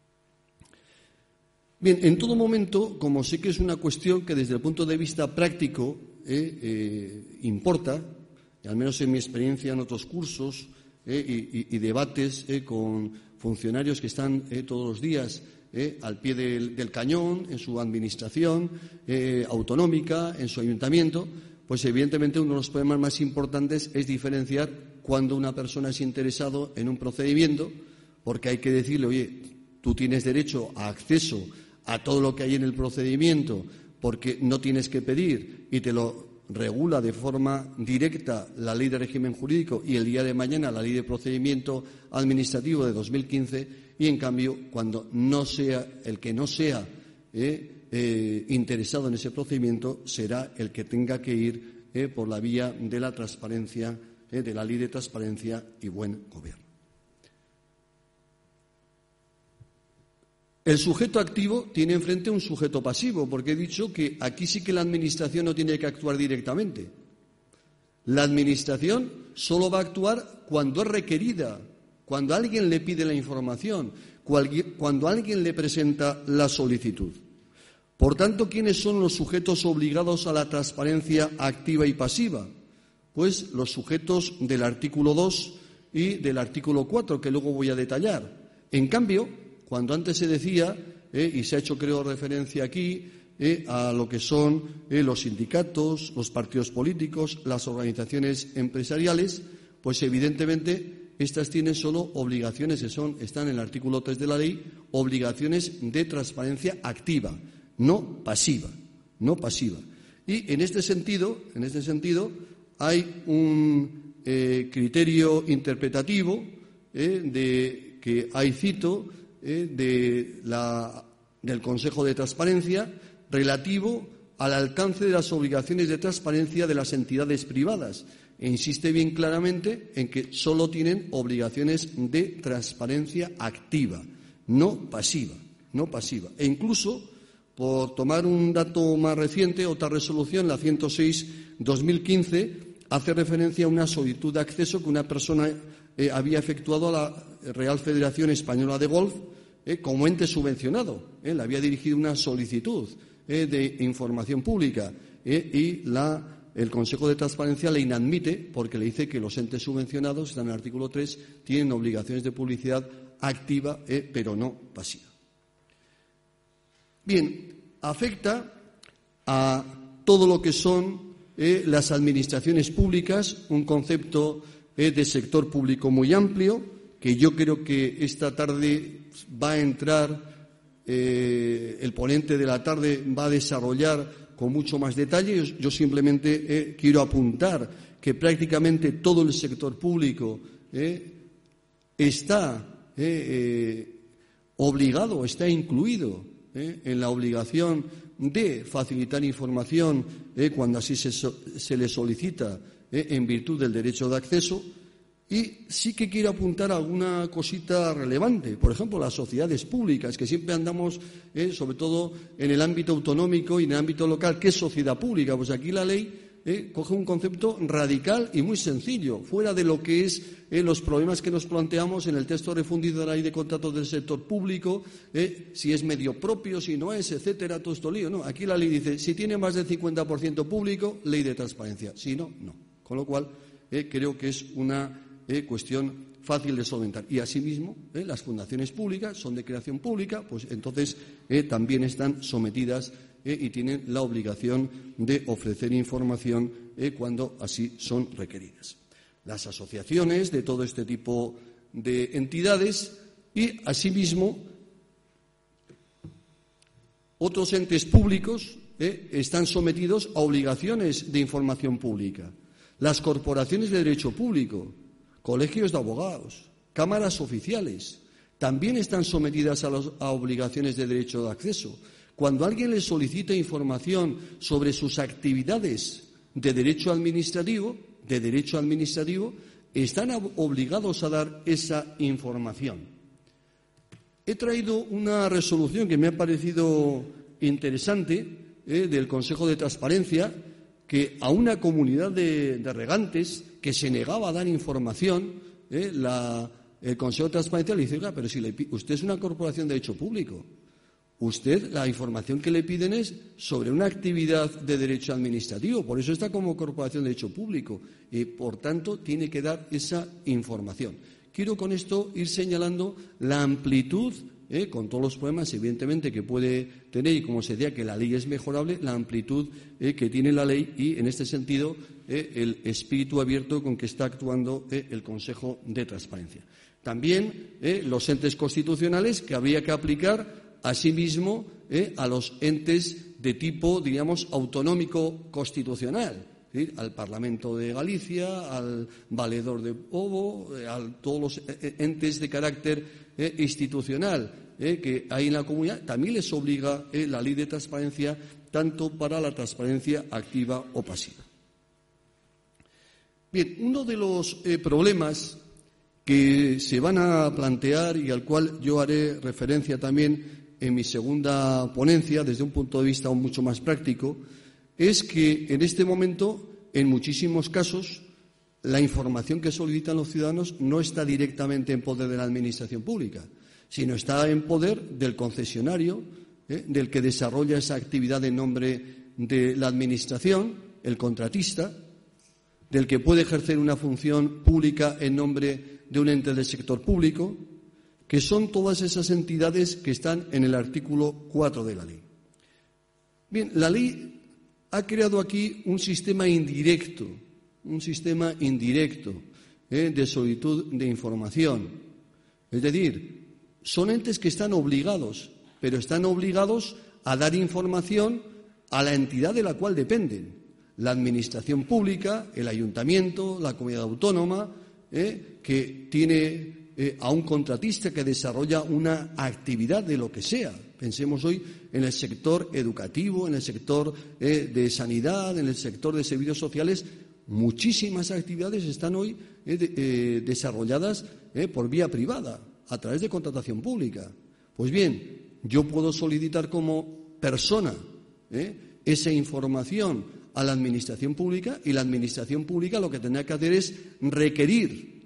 S2: Bien, en todo momento, como sé que es una cuestión que desde el punto de vista práctico importa, y al menos en mi experiencia en otros cursos y debates con funcionarios que están todos los días al pie del cañón, en su administración autonómica, en su ayuntamiento, pues evidentemente uno de los problemas más importantes es diferenciar cuando una persona es interesado en un procedimiento, porque hay que decirle, oye, tú tienes derecho a acceso a todo lo que hay en el procedimiento, porque no tienes que pedir y te lo regula de forma directa la Ley de Régimen Jurídico y el día de mañana la Ley de Procedimiento Administrativo de 2015, y en cambio, cuando no sea el que no sea interesado en ese procedimiento, será el que tenga que ir por la vía de la transparencia, de la Ley de Transparencia y Buen Gobierno. El sujeto activo tiene enfrente un sujeto pasivo, porque he dicho que aquí sí que la Administración no tiene que actuar directamente. La Administración solo va a actuar cuando es requerida, cuando alguien le pide la información, cuando alguien le presenta la solicitud. Por tanto, ¿quiénes son los sujetos obligados a la transparencia activa y pasiva? Pues los sujetos del artículo 2 y del artículo 4, que luego voy a detallar. En cambio, cuando antes se decía, y se ha hecho, creo, referencia aquí, a lo que son los sindicatos, los partidos políticos, las organizaciones empresariales, pues evidentemente estas tienen solo obligaciones están en el artículo 3 de la ley, obligaciones de transparencia activa, no pasiva. Y en este sentido hay un criterio interpretativo que ahí cito del Consejo de Transparencia relativo al alcance de las obligaciones de transparencia de las entidades privadas. E insiste bien claramente en que solo tienen obligaciones de transparencia activa, no pasiva. E incluso, por tomar un dato más reciente, otra resolución, la 106/2015, hace referencia a una solicitud de acceso que una persona había efectuado a la Real Federación Española de Golf como ente subvencionado. Le había dirigido una solicitud de información pública y el Consejo de Transparencia le inadmite porque le dice que los entes subvencionados, está en el artículo 3, tienen obligaciones de publicidad activa, pero no pasiva. Bien, afecta a todo lo que son las administraciones públicas, un concepto de sector público muy amplio, que yo creo que esta tarde va a entrar, el ponente de la tarde va a desarrollar con mucho más detalle. Yo simplemente quiero apuntar que prácticamente todo el sector público está obligado, está incluido en la obligación de facilitar información cuando así se le solicita en virtud del derecho de acceso. Y sí que quiero apuntar alguna cosita relevante. Por ejemplo, las sociedades públicas, que siempre andamos, sobre todo en el ámbito autonómico y en el ámbito local. ¿Qué es sociedad pública? Pues aquí la ley coge un concepto radical y muy sencillo, fuera de lo que es los problemas que nos planteamos en el texto refundido de la Ley de Contratos del Sector Público, si es medio propio, si no es, etcétera, todo esto lío. No, aquí la ley dice, si tiene más del 50% público, ley de transparencia. Si no, no. Con lo cual, creo que es una cuestión fácil de solventar. Y asimismo, las fundaciones públicas son de creación pública, pues entonces también están sometidas y tienen la obligación de ofrecer información cuando así son requeridas. Las asociaciones de todo este tipo de entidades y asimismo otros entes públicos están sometidos a obligaciones de información pública. Las corporaciones de derecho público, colegios de abogados, cámaras oficiales, también están sometidas a obligaciones de derecho de acceso. Cuando alguien les solicita información sobre sus actividades de derecho administrativo, están obligados a dar esa información. He traído una resolución que me ha parecido interesante del Consejo de Transparencia, que a una comunidad de regantes que se negaba a dar información, el Consejo de Transparencia le dice, oiga, pero si usted es una corporación de derecho público, usted la información que le piden es sobre una actividad de derecho administrativo, por eso está como corporación de derecho público y, por tanto, tiene que dar esa información. Quiero con esto ir señalando la amplitud, con todos los problemas, evidentemente, que puede tener, y como se decía, que la ley es mejorable, la amplitud que tiene la ley y, en este sentido, el espíritu abierto con que está actuando el Consejo de Transparencia. También los entes constitucionales que habría que aplicar, asimismo, a los entes de tipo, diríamos, autonómico constitucional. Al Parlamento de Galicia, al Valedor de Pobo, a todos los entes de carácter institucional que hay en la comunidad, también les obliga la ley de transparencia, tanto para la transparencia activa o pasiva. Bien, uno de los problemas que se van a plantear y al cual yo haré referencia también en mi segunda ponencia, desde un punto de vista aún mucho más práctico, es que en este momento, en muchísimos casos, la información que solicitan los ciudadanos no está directamente en poder de la Administración pública, sino está en poder del concesionario, del que desarrolla esa actividad en nombre de la Administración, el contratista, del que puede ejercer una función pública en nombre de un ente del sector público, que son todas esas entidades que están en el artículo 4 de la ley. Bien, la ley ha creado aquí un sistema indirecto de solicitud de información. Es decir, son entes que están obligados, pero están obligados a dar información a la entidad de la cual dependen. La Administración pública, el Ayuntamiento, la Comunidad Autónoma, que tiene a un contratista que desarrolla una actividad de lo que sea. Pensemos hoy en el sector educativo, en el sector de sanidad, en el sector de servicios sociales. Muchísimas actividades están hoy desarrolladas por vía privada, a través de contratación pública. Pues bien, yo puedo solicitar como persona esa información a la Administración pública, y la Administración pública lo que tendrá que hacer es requerir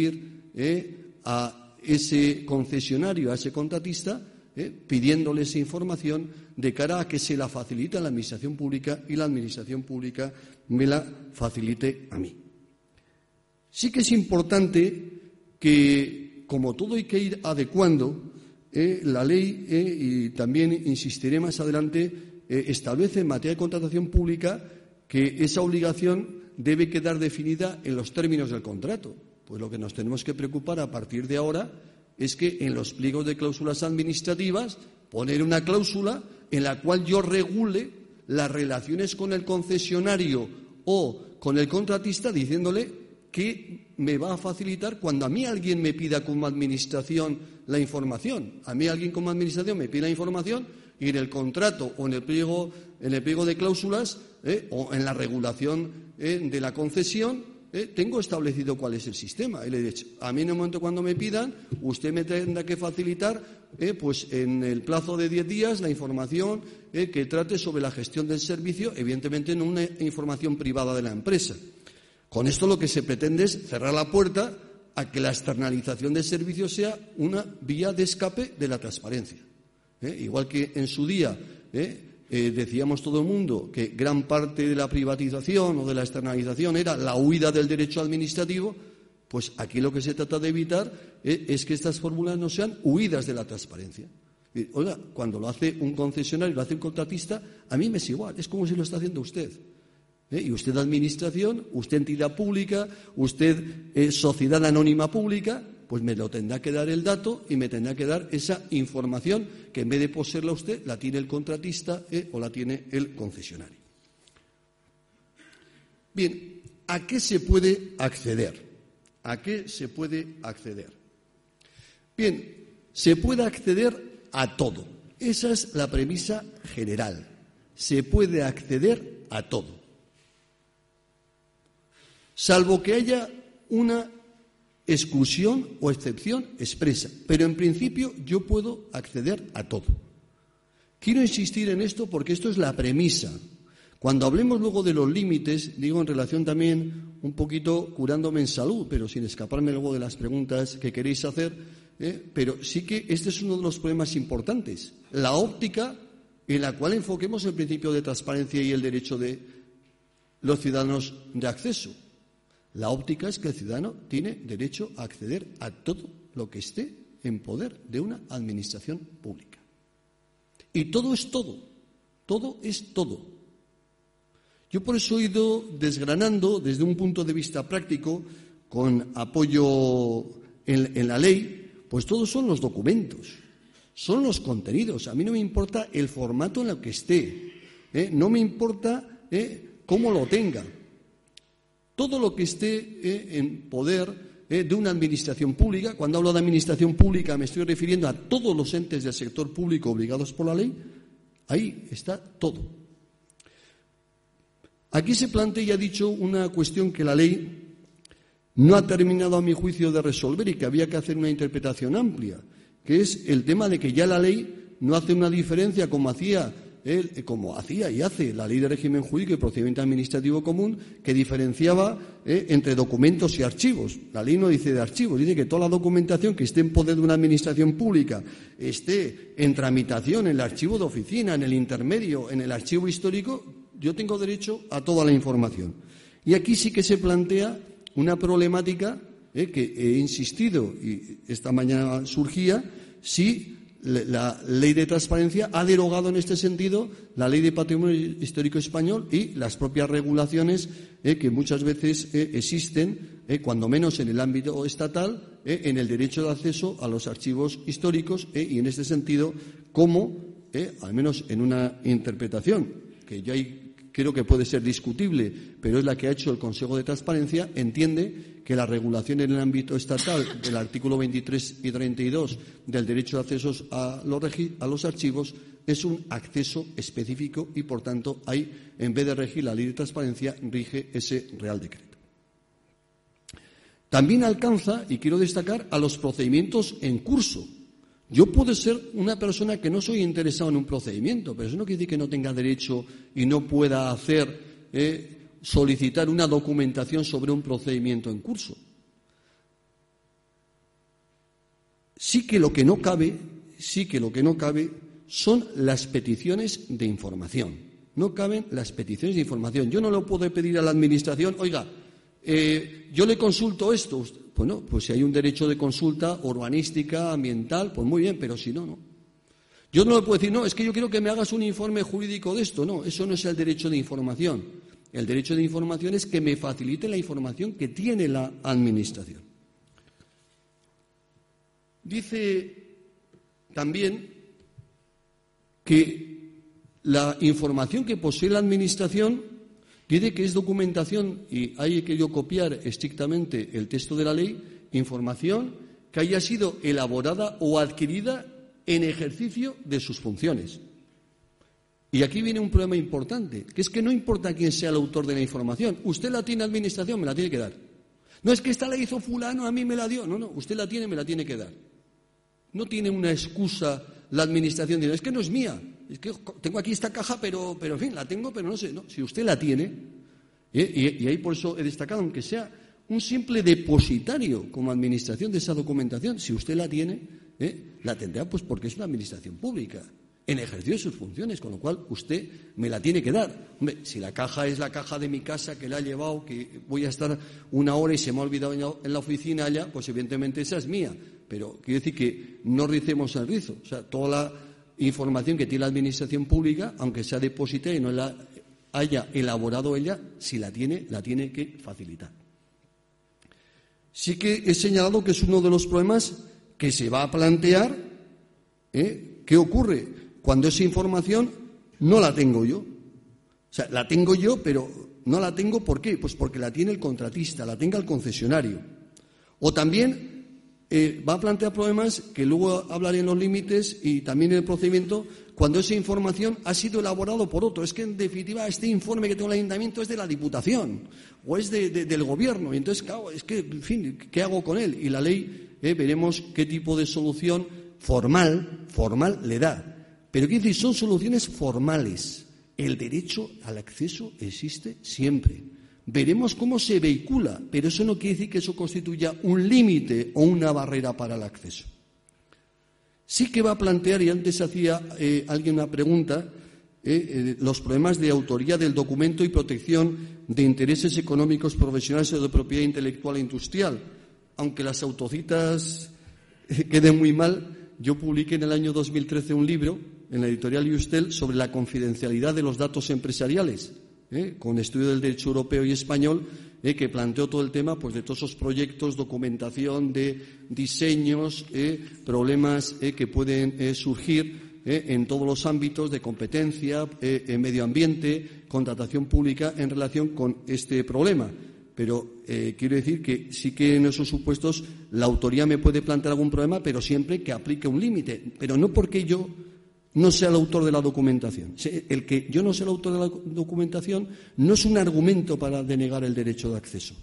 S2: a ese concesionario, a ese contratista, pidiéndole esa información de cara a que se la facilite a la Administración pública y la Administración pública me la facilite a mí. Sí que es importante que, como todo hay que ir adecuando, la ley, y también insistiré más adelante, establece en materia de contratación pública que esa obligación debe quedar definida en los términos del contrato. Pues lo que nos tenemos que preocupar a partir de ahora es que en los pliegos de cláusulas administrativas poner una cláusula en la cual yo regule las relaciones con el concesionario o con el contratista, diciéndole que me va a facilitar cuando a mí alguien me pida como administración la información. A mí alguien como administración me pide la información y en el contrato o en el pliego de cláusulas o en la regulación de la concesión tengo establecido cuál es el sistema. Y le he dicho, a mí en el momento cuando me pidan, usted me tendrá que facilitar pues en el plazo de 10 días la información que trate sobre la gestión del servicio, evidentemente no una información privada de la empresa. Con esto lo que se pretende es cerrar la puerta a que la externalización del servicio sea una vía de escape de la transparencia. Igual que en su día decíamos todo el mundo que gran parte de la privatización o de la externalización era la huida del derecho administrativo, pues aquí lo que se trata de evitar es que estas fórmulas no sean huidas de la transparencia. Oiga, cuando lo hace un concesionario, lo hace un contratista, a mí me es igual, es como si lo está haciendo usted. Y usted administración, usted entidad pública, usted sociedad anónima pública, pues me lo tendrá que dar el dato y me tendrá que dar esa información que en vez de poseerla usted, la tiene el contratista o la tiene el concesionario. Bien, ¿a qué se puede acceder? ¿A qué se puede acceder? Bien, se puede acceder a todo. Esa es la premisa general. Se puede acceder a todo. Salvo que haya una exclusión o excepción expresa. Pero en principio yo puedo acceder a todo. Quiero insistir en esto porque esto es la premisa. Cuando hablemos luego de los límites, digo en relación también un poquito curándome en salud, pero sin escaparme luego de las preguntas que queréis hacer, pero sí que este es uno de los problemas importantes. La óptica en la cual enfoquemos el principio de transparencia y el derecho de los ciudadanos de acceso. La óptica es que el ciudadano tiene derecho a acceder a todo lo que esté en poder de una administración pública. Y todo es todo. Todo es todo. Yo por eso he ido desgranando desde un punto de vista práctico, con apoyo en la ley, pues todos son los documentos, son los contenidos. A mí no me importa el formato en el que esté, no me importa cómo lo tenga. Todo lo que esté en poder de una administración pública, cuando hablo de administración pública me estoy refiriendo a todos los entes del sector público obligados por la ley, ahí está todo. Aquí se plantea, y ha dicho, una cuestión que la ley no ha terminado a mi juicio de resolver y que había que hacer una interpretación amplia, que es el tema de que ya la ley no hace una diferencia como hacía como hacía y hace la Ley de Régimen Jurídico y Procedimiento Administrativo Común, que diferenciaba entre documentos y archivos. La ley no dice de archivos, dice que toda la documentación que esté en poder de una administración pública, esté en tramitación en el archivo de oficina, en el intermedio, en el archivo histórico, yo tengo derecho a toda la información. Y aquí sí que se plantea una problemática que he insistido y esta mañana surgía, si la Ley de Transparencia ha derogado en este sentido la Ley de Patrimonio Histórico Español y las propias regulaciones que muchas veces existen, cuando menos en el ámbito estatal, en el derecho de acceso a los archivos históricos y en este sentido, cómo, al menos en una interpretación que yo creo que puede ser discutible, pero es la que ha hecho el Consejo de Transparencia, entiende que la regulación en el ámbito estatal del artículo 23 y 32 del derecho de acceso a los archivos es un acceso específico y, por tanto, ahí, en vez de regir la Ley de Transparencia, rige ese Real Decreto. También alcanza, y quiero destacar, a los procedimientos en curso. Yo puedo ser una persona que no soy interesado en un procedimiento, pero eso no quiere decir que no tenga derecho y no pueda solicitar una documentación sobre un procedimiento en curso. Sí que lo que no cabe son las peticiones de información. No caben las peticiones de información. Yo no le puedo pedir a la Administración, oiga, yo le consulto esto. Bueno, pues si hay un derecho de consulta urbanística, ambiental, pues muy bien, pero si no, no. Yo no le puedo decir, no, es que yo quiero que me hagas un informe jurídico de esto. No, eso no es el derecho de información. El derecho de información es que me facilite la información que tiene la Administración. Dice también que la información que posee la Administración dice que es documentación, y hay que yo copiar estrictamente el texto de la ley, información que haya sido elaborada o adquirida en ejercicio de sus funciones. Y aquí viene un problema importante, que es que no importa quién sea el autor de la información. Usted la tiene, Administración, me la tiene que dar. No es que esta la hizo fulano, a mí me la dio. No, usted la tiene, me la tiene que dar. No tiene una excusa la Administración diciendo, es que no es mía. Es que tengo aquí esta caja, pero en fin, la tengo, pero no sé. No, si usted la tiene, y ahí por eso he destacado, aunque sea un simple depositario como Administración de esa documentación, si usted la tiene, la tendrá pues porque es una Administración pública, en ejercicio de sus funciones, con lo cual usted me la tiene que dar. Hombre, si la caja es la caja de mi casa que la he llevado, que voy a estar una hora y se me ha olvidado en la oficina allá, pues evidentemente esa es mía. Pero quiero decir que no ricemos el rizo. O sea, toda la información que tiene la Administración pública, aunque sea depositada y no la haya elaborado ella, si la tiene que facilitar. Sí que he señalado que es uno de los problemas que se va a plantear. ¿Qué ocurre cuando esa información no la tengo yo? O sea, la tengo yo, pero no la tengo, ¿por qué? Pues porque la tiene el contratista, la tenga el concesionario. O también va a plantear problemas que luego hablaré en los límites y también en el procedimiento, cuando esa información ha sido elaborado por otro. Es que, en definitiva, este informe que tengo en el Ayuntamiento es de la Diputación o es del Gobierno. Y entonces, claro, es que, en fin, ¿qué hago con él? Y la ley, veremos qué tipo de solución formal le da. Pero quiero decir, son soluciones formales. El derecho al acceso existe siempre. Veremos cómo se vehicula, pero eso no quiere decir que eso constituya un límite o una barrera para el acceso. Sí que va a plantear, y antes hacía alguien una pregunta, los problemas de autoría del documento y protección de intereses económicos, profesionales o de propiedad intelectual e industrial. Aunque las autocitas queden muy mal, yo publiqué en el año 2013 un libro en la editorial Iustel sobre la confidencialidad de los datos empresariales, con estudio del derecho europeo y español, que planteó todo el tema pues de todos esos proyectos, documentación de diseños, problemas que pueden surgir en todos los ámbitos de competencia, medio ambiente, contratación pública en relación con este problema. Pero quiero decir que sí que en esos supuestos la autoría me puede plantear algún problema, pero siempre que aplique un límite. Pero no porque yo no sea el autor de la documentación. El que yo no sea el autor de la documentación no es un argumento para denegar el derecho de acceso.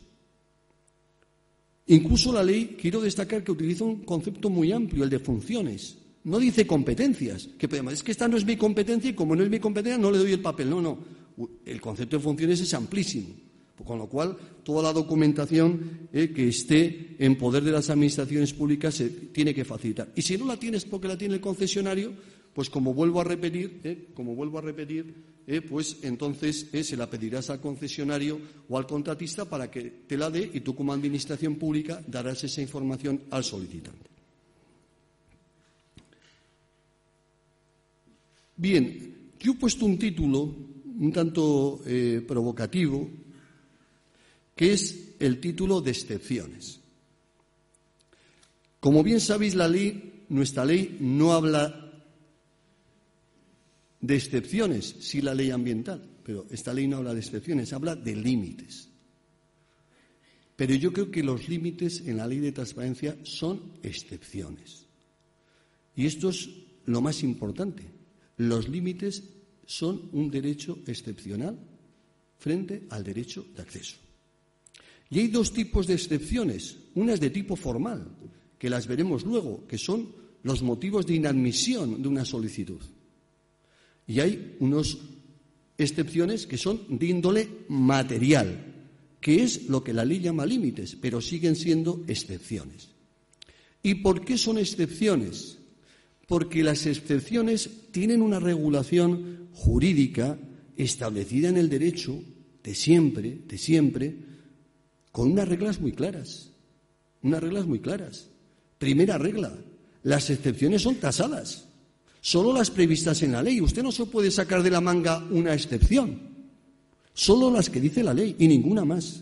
S2: Incluso la ley, quiero destacar que utiliza un concepto muy amplio, el de funciones. no dice competencias, que podemos, es que esta no es mi competencia y como no es mi competencia no le doy el papel. No. El concepto de funciones es amplísimo, con lo cual toda la documentación que esté en poder de las administraciones públicas se tiene que facilitar. Y si no la tienes porque la tiene el concesionario, pues como vuelvo a repetir, pues entonces se la pedirás al concesionario o al contratista para que te la dé y tú como administración pública darás esa información al solicitante. Bien, yo he puesto un título un tanto provocativo, que es el título de excepciones. Como bien sabéis, nuestra ley no habla de excepciones, sí la ley ambiental, pero esta ley no habla de excepciones, habla de límites. Pero yo creo que los límites en la ley de transparencia son excepciones. Y esto es lo más importante. Los límites son un derecho excepcional frente al derecho de acceso. Y hay dos tipos de excepciones. Una es de tipo formal, que las veremos luego, que son los motivos de inadmisión de una solicitud. Y hay unas excepciones que son de índole material, que es lo que la ley llama límites, pero siguen siendo excepciones. ¿Y por qué son excepciones? Porque las excepciones tienen una regulación jurídica establecida en el derecho de siempre, con unas reglas muy claras. Primera regla, las excepciones son tasadas. Solo las previstas en la ley. Usted no se puede sacar de la manga una excepción. Solo las que dice la ley y ninguna más.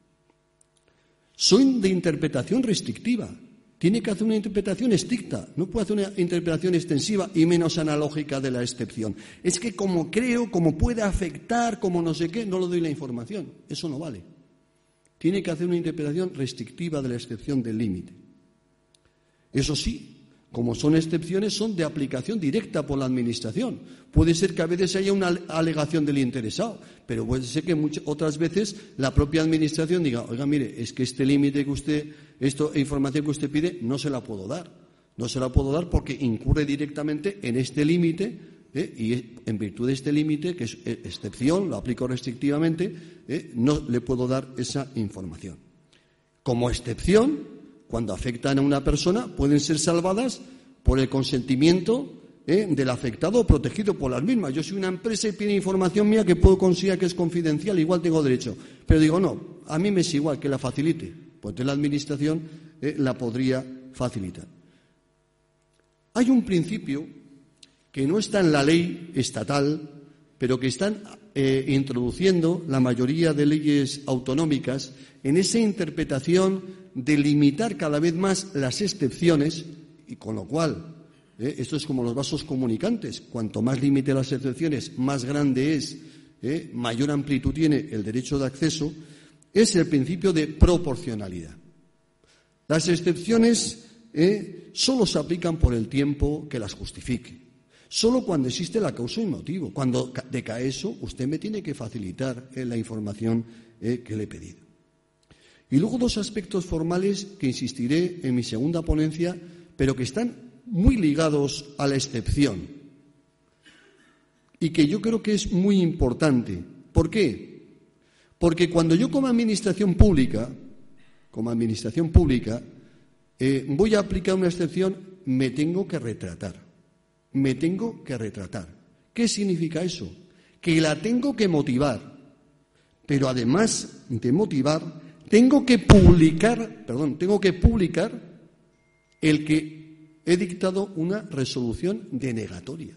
S2: Son de interpretación restrictiva. Tiene que hacer una interpretación estricta. No puede hacer una interpretación extensiva y menos analógica de la excepción. Es que como creo, como puede afectar, como no sé qué, no le doy la información. Eso no vale. Tiene que hacer una interpretación restrictiva de la excepción del límite. Eso sí, como son excepciones, son de aplicación directa por la Administración. Puede ser que a veces haya una alegación del interesado, pero puede ser que otras veces la propia Administración diga, oiga, mire, es que este límite que usted, esta información que usted pide, no se la puedo dar. No se la puedo dar porque incurre directamente en este límite, y en virtud de este límite, que es excepción, lo aplico restrictivamente, no le puedo dar esa información. Como excepción, cuando afectan a una persona, pueden ser salvadas por el consentimiento del afectado o protegido por las mismas. Yo soy una empresa y pide información mía que puedo considerar que es confidencial, igual tengo derecho. Pero digo, no, a mí me es igual que la facilite. Pues de la Administración la podría facilitar. Hay un principio que no está en la ley estatal, pero que están introduciendo la mayoría de leyes autonómicas en esa interpretación de limitar cada vez más las excepciones, y con lo cual, esto es como los vasos comunicantes, cuanto más límite las excepciones, más grande es, mayor amplitud tiene el derecho de acceso, es el principio de proporcionalidad. Las excepciones solo se aplican por el tiempo que las justifique, solo cuando existe la causa y motivo. Cuando decae eso, usted me tiene que facilitar la información que le he pedido. Y luego dos aspectos formales que insistiré en mi segunda ponencia, pero que están muy ligados a la excepción y que yo creo que es muy importante. ¿Por qué? Porque cuando yo como administración pública, voy a aplicar una excepción, me tengo que retratar. ¿Qué significa eso? Que la tengo que motivar, pero además de motivar, tengo que publicar el que he dictado una resolución denegatoria.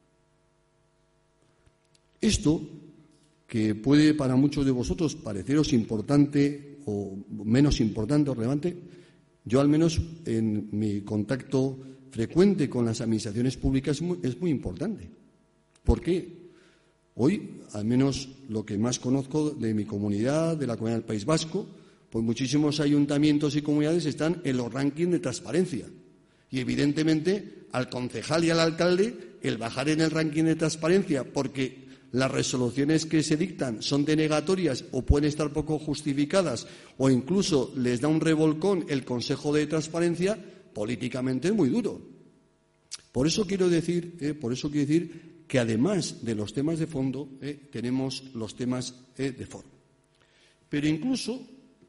S2: Esto, que puede para muchos de vosotros pareceros importante o menos importante o relevante, yo al menos en mi contacto frecuente con las administraciones públicas es muy importante. ¿Por qué? Hoy, al menos lo que más conozco de mi comunidad, de la Comunidad del País Vasco, pues muchísimos ayuntamientos y comunidades están en los rankings de transparencia. Y evidentemente al concejal y al alcalde el bajar en el ranking de transparencia porque las resoluciones que se dictan son denegatorias o pueden estar poco justificadas o incluso les da un revolcón el Consejo de Transparencia, políticamente es muy duro. Por eso quiero decir que además de los temas de fondo, tenemos los temas de forma. Pero incluso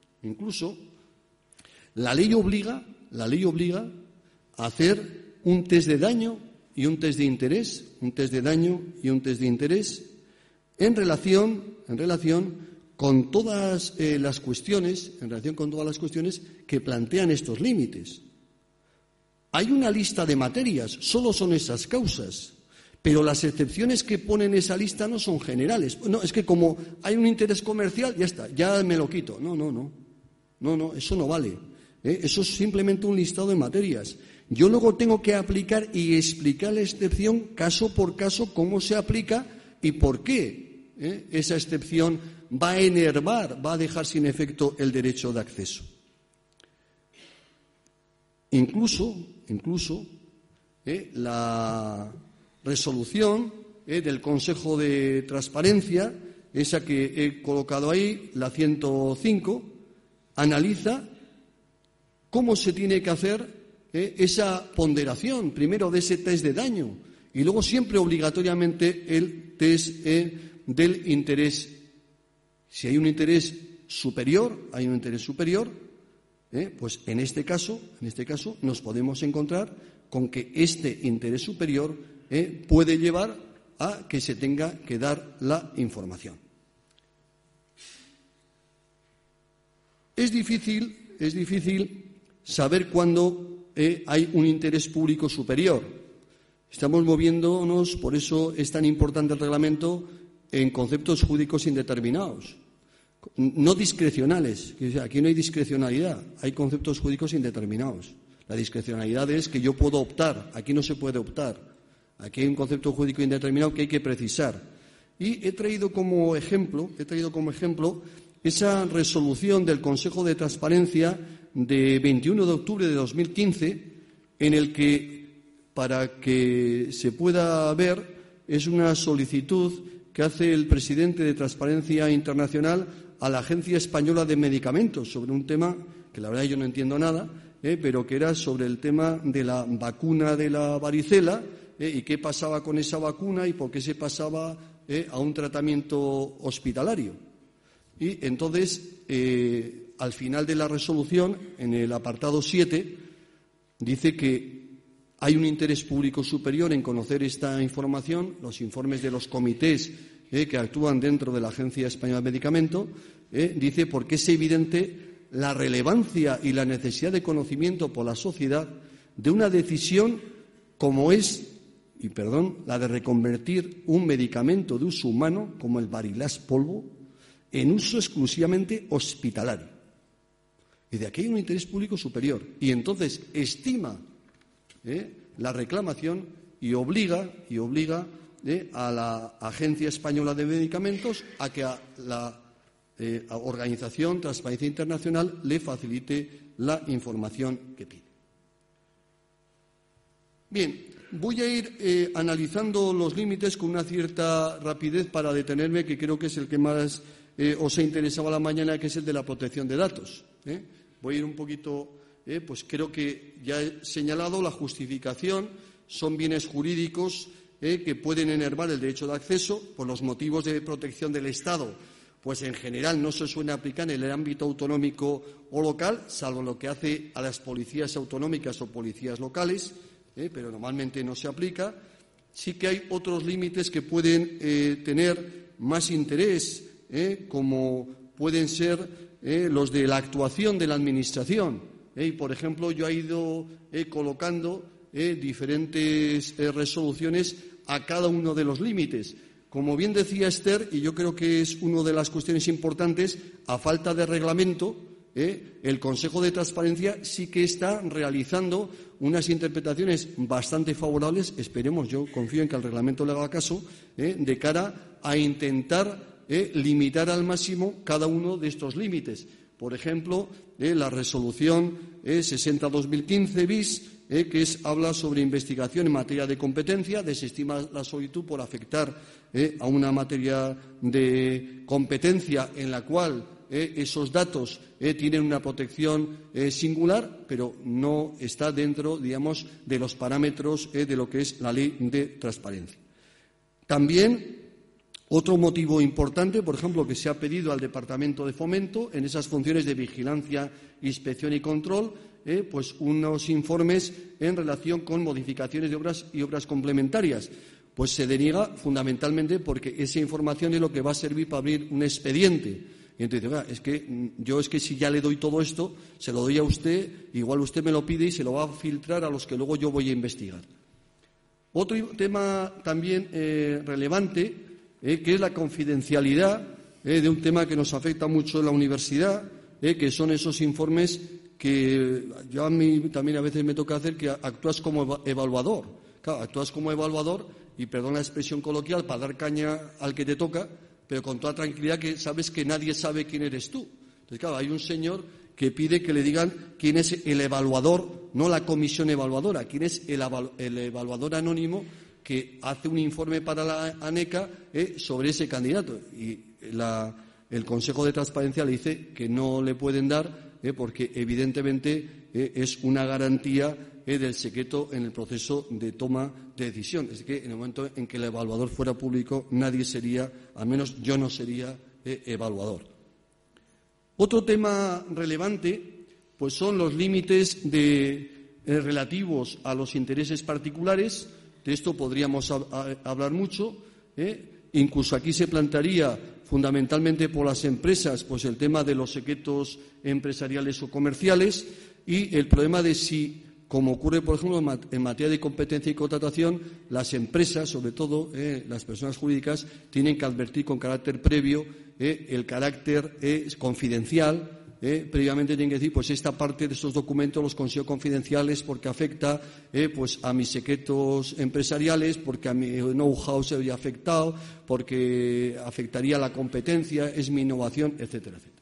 S2: la ley obliga a hacer un test de daño y un test de interés, en relación con todas las cuestiones, que plantean estos límites. Hay una lista de materias, solo son esas causas, pero las excepciones que ponen en esa lista no son generales. No, es que como hay un interés comercial, ya está, ya me lo quito. No, eso no vale. Eso es simplemente un listado de materias. Yo luego tengo que aplicar y explicar la excepción caso por caso, cómo se aplica y por qué esa excepción va a enervar, va a dejar sin efecto el derecho de acceso. Incluso la resolución del Consejo de Transparencia, esa que he colocado ahí, la 105, analiza cómo se tiene que hacer esa ponderación, primero de ese test de daño y luego siempre obligatoriamente el test del interés. Si hay un interés superior, pues en este caso nos podemos encontrar con que este interés superior puede llevar a que se tenga que dar la información. Es difícil saber cuándo hay un interés público superior. Estamos moviéndonos, por eso es tan importante el reglamento, en conceptos jurídicos indeterminados, no discrecionales. Aquí no hay discrecionalidad, hay conceptos jurídicos indeterminados. La discrecionalidad es que yo puedo optar, aquí no se puede optar. Aquí hay un concepto jurídico indeterminado que hay que precisar. Y he traído como ejemplo esa resolución del Consejo de Transparencia de 21 de octubre de 2015, en el que, para que se pueda ver, es una solicitud que hace el presidente de Transparencia Internacional a la Agencia Española de Medicamentos sobre un tema que la verdad yo no entiendo nada, pero que era sobre el tema de la vacuna de la varicela y qué pasaba con esa vacuna y por qué se pasaba a un tratamiento hospitalario. Y entonces, al final de la resolución, en el apartado 7, dice que hay un interés público superior en conocer esta información, los informes de los comités que actúan dentro de la Agencia Española de Medicamentos, dice porque es evidente la relevancia y la necesidad de conocimiento por la sociedad de una decisión como es, la de reconvertir un medicamento de uso humano, como el Varilás polvo, en uso exclusivamente hospitalario. Y de aquí hay un interés público superior. Y entonces estima la reclamación y obliga a la Agencia Española de Medicamentos a que a la Organización Transparencia Internacional le facilite la información que pide. Bien, voy a ir analizando los límites con una cierta rapidez para detenerme, que creo que es el que más os ha interesado a la mañana, que es el de la protección de datos. Voy a ir un poquito, pues creo que ya he señalado la justificación, son bienes jurídicos que pueden enervar el derecho de acceso por los motivos de protección del Estado. Pues en general no se suele aplicar en el ámbito autonómico o local, salvo lo que hace a las policías autonómicas o policías locales, pero normalmente no se aplica. Sí que hay otros límites que pueden tener más interés, como pueden ser los de la actuación de la Administración. Y, por ejemplo, yo he ido colocando diferentes resoluciones a cada uno de los límites. Como bien decía Esther, y yo creo que es una de las cuestiones importantes, a falta de reglamento, el Consejo de Transparencia sí que está realizando unas interpretaciones bastante favorables, esperemos, yo confío en que el reglamento le haga caso, de cara a intentar limitar al máximo cada uno de estos límites. Por ejemplo, la resolución 60-2015 bis, que habla sobre investigación en materia de competencia, desestima la solicitud por afectar a una materia de competencia en la cual esos datos tienen una protección singular, pero no está dentro, digamos, de los parámetros de lo que es la ley de transparencia. También otro motivo importante, por ejemplo, que se ha pedido al Departamento de Fomento en esas funciones de vigilancia, inspección y control, pues unos informes en relación con modificaciones de obras y obras complementarias. Pues se deniega fundamentalmente porque esa información es lo que va a servir para abrir un expediente. Y entonces dice, es que si ya le doy todo esto, se lo doy a usted, igual usted me lo pide y se lo va a filtrar a los que luego yo voy a investigar. Otro tema también relevante, que es la confidencialidad de un tema que nos afecta mucho en la universidad, que son esos informes que yo a mí también a veces me toca hacer, que actúas como evaluador. Claro, actúas como evaluador, y perdón la expresión coloquial, para dar caña al que te toca, pero con toda tranquilidad que sabes que nadie sabe quién eres tú. Entonces, claro, hay un señor que pide que le digan quién es el evaluador, no la comisión evaluadora, quién es el evaluador anónimo que hace un informe para la ANECA sobre ese candidato. Y el Consejo de Transparencia le dice que no le pueden dar porque evidentemente es una garantía del secreto en el proceso de toma de decisión. Es que en el momento en que el evaluador fuera público, nadie sería, al menos yo no sería evaluador. Otro tema relevante pues son los límites relativos a los intereses particulares. De esto podríamos hablar mucho. Incluso aquí se plantearía fundamentalmente por las empresas pues el tema de los secretos empresariales o comerciales y el problema de si, como ocurre, por ejemplo, en materia de competencia y contratación, las empresas, sobre todo las personas jurídicas, tienen que advertir con carácter previo el carácter confidencial. Previamente tienen que decir, pues esta parte de estos documentos los considero confidenciales porque afecta pues a mis secretos empresariales, porque a mi know-how se habría afectado, porque afectaría la competencia, es mi innovación, etcétera, etcétera.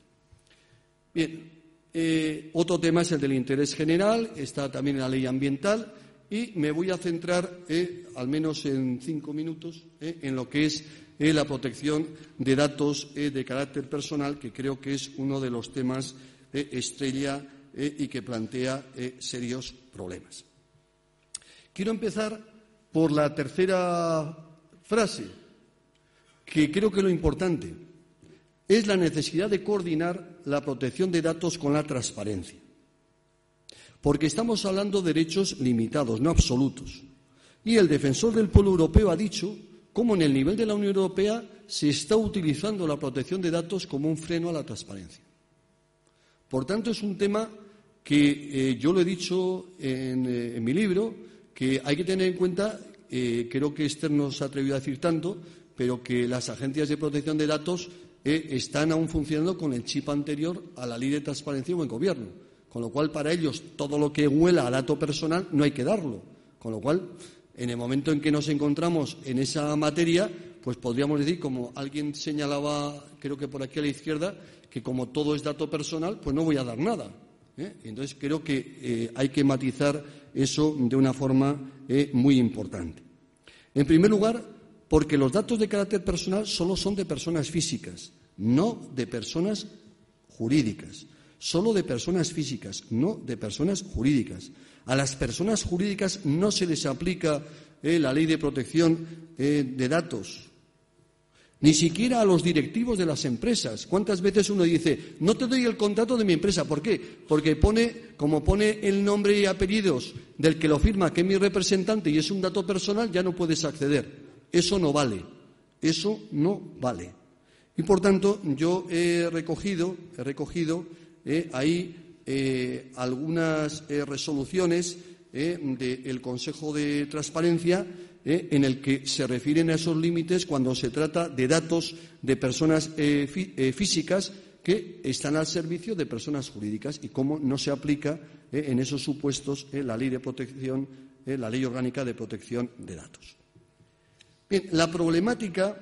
S2: Bien, otro tema es el del interés general, está también en la ley ambiental y me voy a centrar, al menos en 5 minutos, en lo que es la protección de datos de carácter personal, que creo que es uno de los temas estrella y que plantea serios problemas. Quiero empezar por la tercera frase, que creo que lo importante es la necesidad de coordinar la protección de datos con la transparencia. Porque estamos hablando de derechos limitados, no absolutos. Y el Defensor del Pueblo Europeo ha dicho cómo en el nivel de la Unión Europea se está utilizando la protección de datos como un freno a la transparencia. Por tanto, es un tema que yo lo he dicho en mi libro, que hay que tener en cuenta, creo que Esther no se ha atrevido a decir tanto, pero que las agencias de protección de datos están aún funcionando con el chip anterior a la ley de transparencia y buen gobierno. Con lo cual, para ellos, todo lo que huela a dato personal no hay que darlo. Con lo cual, en el momento en que nos encontramos en esa materia, pues podríamos decir, como alguien señalaba, creo que por aquí a la izquierda, que como todo es dato personal, pues no voy a dar nada. Entonces, creo que hay que matizar eso de una forma muy importante. En primer lugar, porque los datos de carácter personal solo son de personas físicas, no de personas jurídicas. Solo de personas físicas, no de personas jurídicas. A las personas jurídicas no se les aplica la ley de protección de datos, ni siquiera a los directivos de las empresas. ¿Cuántas veces uno dice, no te doy el contrato de mi empresa? ¿Por qué? Porque como pone el nombre y apellidos del que lo firma, que es mi representante, y es un dato personal, ya no puedes acceder. Eso no vale. Eso no vale. Y, por tanto, yo he recogido ahí algunas resoluciones del Consejo de Transparencia en el que se refieren a esos límites cuando se trata de datos de personas físicas que están al servicio de personas jurídicas y cómo no se aplica en esos supuestos la ley de protección, la Ley Orgánica de Protección de Datos. Bien, la problemática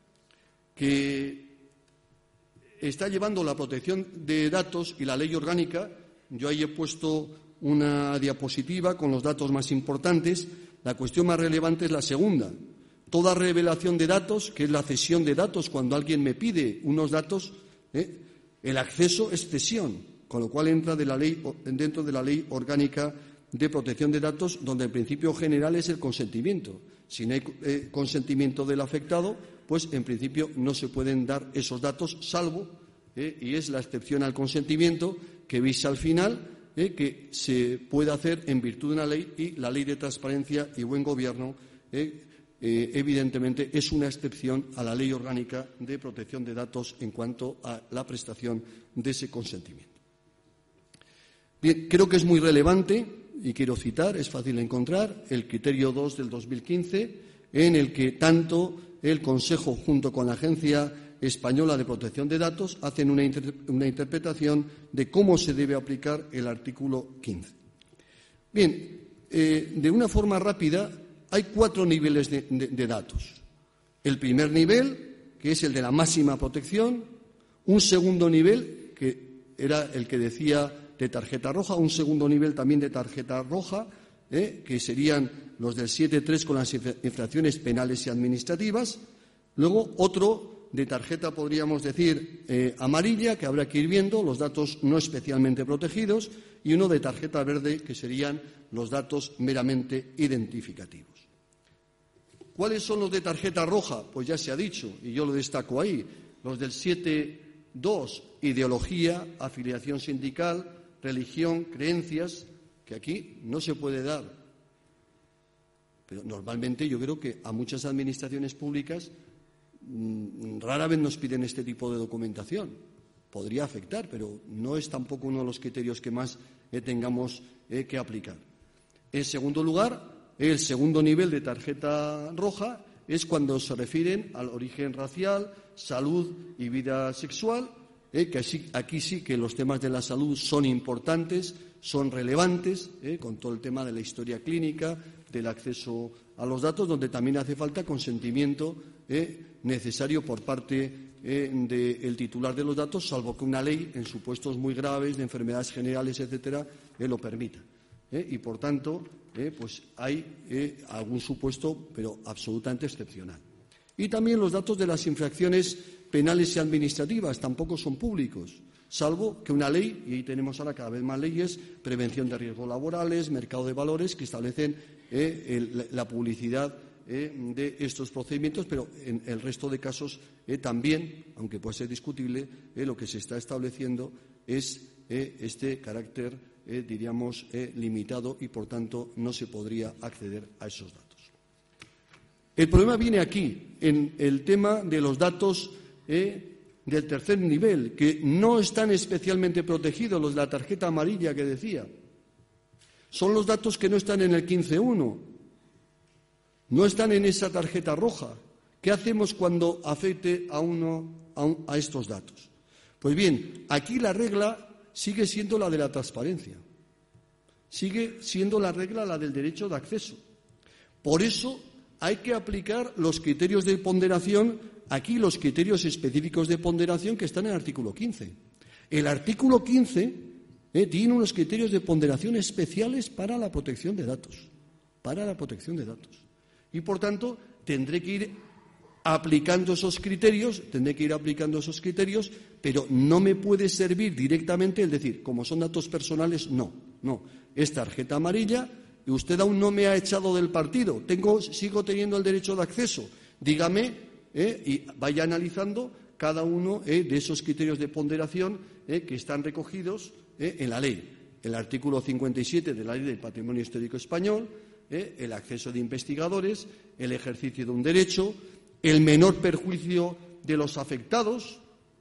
S2: que está llevando la protección de datos y la ley orgánica, yo ahí he puesto una diapositiva con los datos más importantes. La cuestión más relevante es la segunda. Toda revelación de datos, que es la cesión de datos, cuando alguien me pide unos datos, El acceso es cesión, con lo cual entra dentro de la Ley Orgánica de Protección de Datos, donde el principio general es el consentimiento. Si no hay consentimiento del afectado, pues en principio no se pueden dar esos datos, salvo, y es la excepción al consentimiento que visa al final, que se puede hacer en virtud de una ley, y la Ley de Transparencia y Buen Gobierno evidentemente es una excepción a la Ley Orgánica de Protección de Datos en cuanto a la prestación de ese consentimiento. Bien, creo que es muy relevante, y quiero citar, es fácil encontrar, el criterio 2 del 2015, en el que tanto el Consejo junto con la Agencia Española de Protección de Datos hacen una interpretación de cómo se debe aplicar el artículo 15. Bien, de una forma rápida, hay 4 niveles de datos. El primer nivel, que es el de la máxima protección, un segundo nivel, que era el que decía de tarjeta roja, un segundo nivel también de tarjeta roja, que serían los del 7.3 con las infracciones penales y administrativas. Luego otro de tarjeta, podríamos decir, amarilla, que habrá que ir viendo, los datos no especialmente protegidos, y uno de tarjeta verde, que serían los datos meramente identificativos. ¿Cuáles son los de tarjeta roja? Pues ya se ha dicho, y yo lo destaco ahí, los del 7.2, ideología, afiliación sindical, religión, creencias, que aquí no se puede dar. Pero normalmente yo creo que a muchas administraciones públicas rara vez nos piden este tipo de documentación. Podría afectar, pero no es tampoco uno de los criterios que más tengamos que aplicar. En segundo lugar, el segundo nivel de tarjeta roja es cuando se refieren al origen racial, salud y vida sexual, que aquí sí que los temas de la salud son importantes, son relevantes, con todo el tema de la historia clínica, del acceso a los datos, donde también hace falta consentimiento necesario por parte del titular de los datos, salvo que una ley, en supuestos muy graves de enfermedades generales, etcétera, lo permita. Y, por tanto, pues hay algún supuesto, pero absolutamente excepcional. Y también los datos de las infracciones penales y administrativas tampoco son públicos, salvo que una ley, y ahí tenemos ahora cada vez más leyes, prevención de riesgos laborales, mercado de valores, que establecen la publicidad de estos procedimientos, pero en el resto de casos también, aunque puede ser discutible, lo que se está estableciendo es este carácter, diríamos, limitado, y por tanto no se podría acceder a esos datos. El problema viene aquí, en el tema de los datos del tercer nivel, que no están especialmente protegidos, los de la tarjeta amarilla que decía. Son los datos que no están en el 15.1, no están en esa tarjeta roja. ¿Qué hacemos cuando afecte a estos datos? Pues bien, aquí la regla sigue siendo la de la transparencia, sigue siendo la regla la del derecho de acceso. Por eso hay que aplicar los criterios de ponderación, aquí los criterios específicos de ponderación que están en el artículo 15. El artículo 15 tiene unos criterios de ponderación especiales para la protección de datos, Y, por tanto, tendré que ir aplicando esos criterios, pero no me puede servir directamente el decir, como son datos personales, no, es tarjeta amarilla y usted aún no me ha echado del partido, sigo teniendo el derecho de acceso, dígame, y vaya analizando cada uno de esos criterios de ponderación que están recogidos en la ley. El artículo 57 de la Ley del Patrimonio Histórico Español, el acceso de investigadores, el ejercicio de un derecho, el menor perjuicio de los afectados,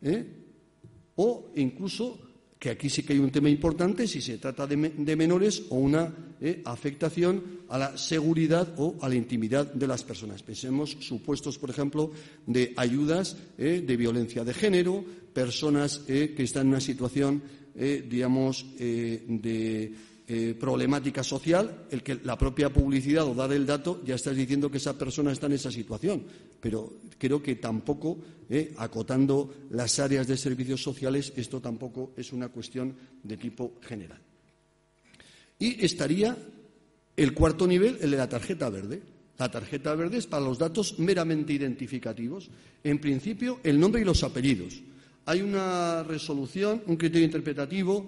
S2: o incluso, que aquí sí que hay un tema importante, si se trata de menores o una afectación a la seguridad o a la intimidad de las personas. Pensemos supuestos, por ejemplo, de ayudas de violencia de género, personas que están en una situación, digamos, de problemática social, el que la propia publicidad o dar el dato ya estás diciendo que esa persona está en esa situación, pero creo que tampoco, acotando las áreas de servicios sociales, esto tampoco es una cuestión de tipo general. Y estaría el cuarto nivel, el de la tarjeta verde. La tarjeta verde es para los datos meramente identificativos, en principio el nombre y los apellidos. Hay una resolución, un criterio interpretativo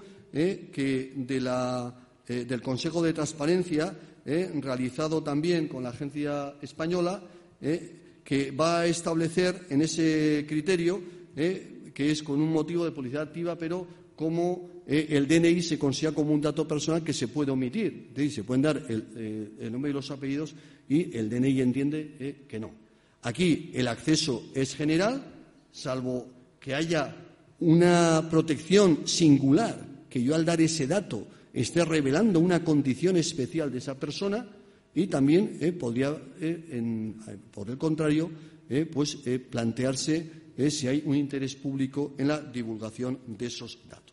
S2: del Consejo de Transparencia, realizado también con la Agencia Española, que va a establecer en ese criterio, que es con un motivo de publicidad activa, pero como el DNI se considera como un dato personal que se puede omitir. Es decir, se pueden dar el nombre y los apellidos y el DNI entiende que no. Aquí el acceso es general, salvo que haya una protección singular, que yo al dar ese dato esté revelando una condición especial de esa persona, y también podría, por el contrario, plantearse si hay un interés público en la divulgación de esos datos.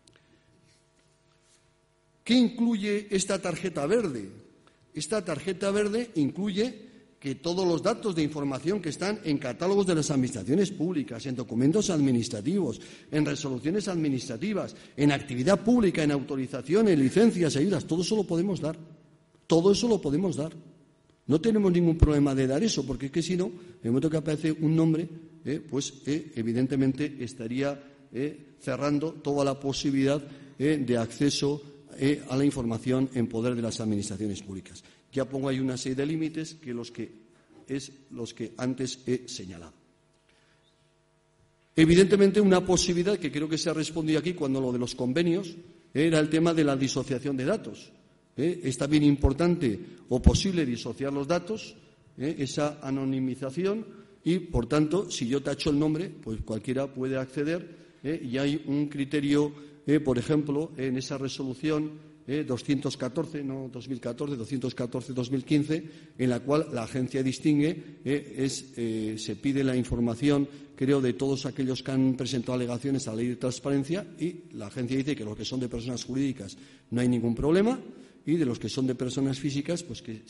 S2: ¿Qué incluye esta tarjeta verde? Esta tarjeta verde incluye que todos los datos de información que están en catálogos de las administraciones públicas, en documentos administrativos, en resoluciones administrativas, en actividad pública, en autorización, en licencias, ayudas, todo eso lo podemos dar. Todo eso lo podemos dar. No tenemos ningún problema de dar eso, porque es que si no, en el momento que aparece un nombre, evidentemente estaría cerrando toda la posibilidad de acceso a la información en poder de las administraciones públicas. Ya pongo ahí una serie de límites que los que antes he señalado. Evidentemente, una posibilidad que creo que se ha respondido aquí cuando lo de los convenios era el tema de la disociación de datos. Es también importante o posible disociar los datos, esa anonimización, y, por tanto, si yo tacho el nombre, pues cualquiera puede acceder, y hay un criterio, por ejemplo, en esa resolución 214, no 2014, 214-2015, en la cual la agencia distingue, se pide la información, creo, de todos aquellos que han presentado alegaciones a la ley de transparencia, y la agencia dice que los que son de personas jurídicas no hay ningún problema, y de los que son de personas físicas, pues que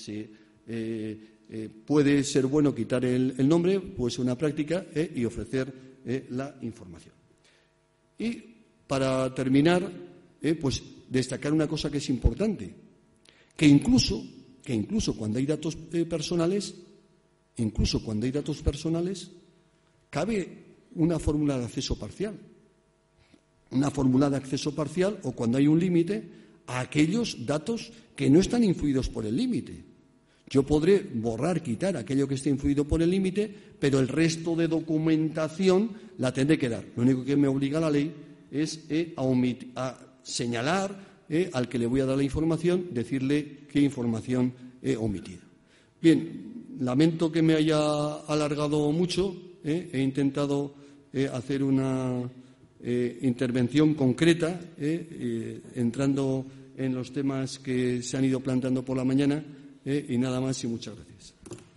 S2: puede ser bueno quitar el nombre, pues una práctica, y ofrecer la información. Y para terminar, pues destacar una cosa que es importante, que incluso cuando hay datos personales, cabe una fórmula de acceso parcial. Una fórmula de acceso parcial, o cuando hay un límite, a aquellos datos que no están influidos por el límite. Yo podré borrar, quitar aquello que esté influido por el límite, pero el resto de documentación la tendré que dar. Lo único que me obliga la ley es a señalar al que le voy a dar la información, decirle qué información he omitido. Bien, lamento que me haya alargado mucho. He intentado hacer una intervención concreta, entrando en los temas que se han ido planteando por la mañana, y nada más y muchas gracias.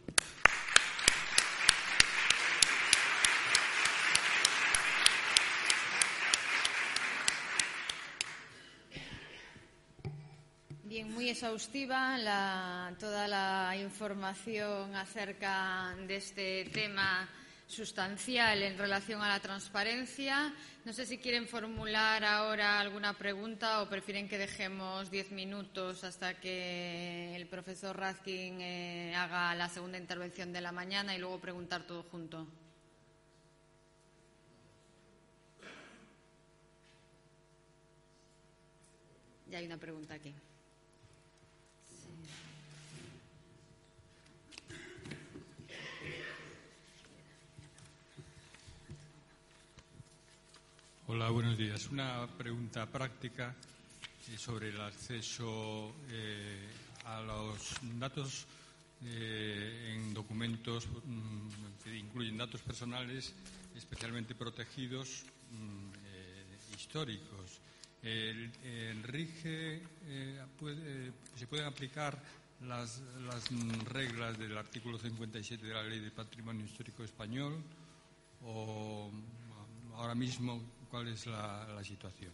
S1: Bien, muy exhaustiva toda la información acerca de este tema sustancial en relación a la transparencia. No sé si quieren formular ahora alguna pregunta o prefieren que dejemos 10 minutos hasta que el profesor Razkin haga la segunda intervención de la mañana y luego preguntar todo junto. Ya hay una pregunta aquí.
S3: Hola, buenos días. Una pregunta práctica sobre el acceso a los datos en documentos que incluyen datos personales especialmente protegidos históricos. ¿El RIGE se pueden aplicar las reglas del artículo 57 de la Ley de Patrimonio Histórico Español o ahora mismo cuál es la situación?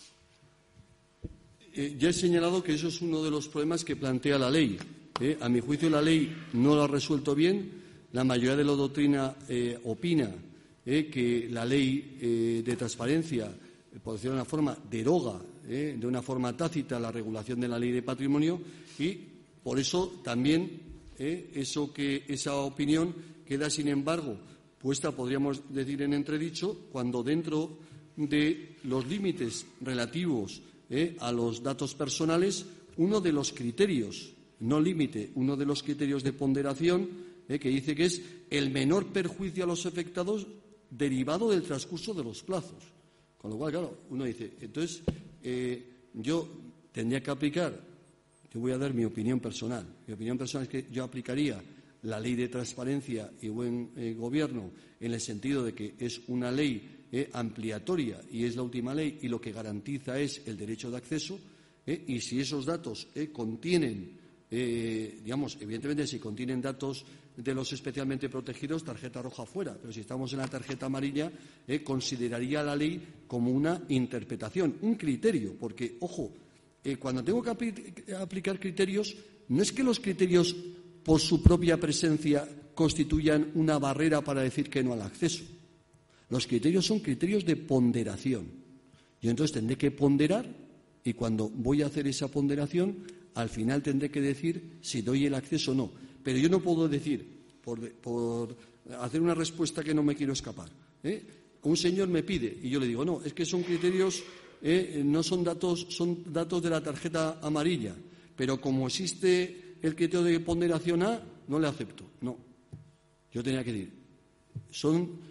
S2: Ya he señalado que eso es uno de los problemas que plantea la ley. A mi juicio, la ley no lo ha resuelto bien. La mayoría de la doctrina opina que la ley de transparencia, por decirlo de una forma, deroga de una forma tácita la regulación de la ley de patrimonio, y por eso también esa opinión queda, sin embargo, puesta, podríamos decir, en entredicho, cuando dentro de los límites relativos a los datos personales, uno de los criterios, no límite, uno de los criterios de ponderación que dice que es el menor perjuicio a los afectados derivado del transcurso de los plazos. Con lo cual, claro, uno dice, entonces yo tendría que aplicar, yo voy a dar mi opinión personal. Mi opinión personal es que yo aplicaría la ley de transparencia y buen gobierno en el sentido de que es una ley ampliatoria y es la última ley y lo que garantiza es el derecho de acceso y si esos datos contienen, evidentemente si contienen datos de los especialmente protegidos, tarjeta roja fuera, pero si estamos en la tarjeta amarilla, consideraría la ley como una interpretación, un criterio, porque, ojo, cuando tengo que aplicar criterios, no es que los criterios por su propia presencia constituyan una barrera para decir que no al acceso. Los criterios son criterios de ponderación. Yo entonces tendré que ponderar y cuando voy a hacer esa ponderación, al final tendré que decir si doy el acceso o no. Pero yo no puedo decir, por hacer una respuesta que no me quiero escapar, un señor me pide y yo le digo, no, es que son criterios, no son datos de la tarjeta amarilla, pero como existe el criterio de ponderación A, no le acepto. No, yo tenía que decir, son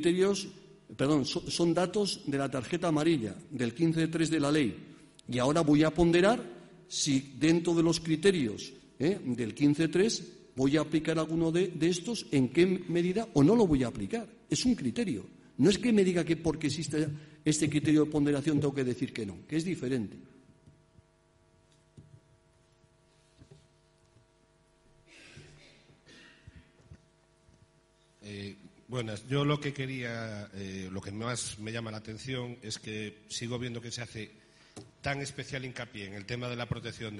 S2: datos de la tarjeta amarilla, del 15.3 de la ley. Y ahora voy a ponderar si dentro de los criterios del 15.3 voy a aplicar alguno de estos, en qué medida o no lo voy a aplicar. Es un criterio. No es que me diga que porque existe este criterio de ponderación tengo que decir que no, que es diferente.
S4: Buenas. Yo lo que quería, lo que más me llama la atención es que sigo viendo que se hace tan especial hincapié en el tema de la protección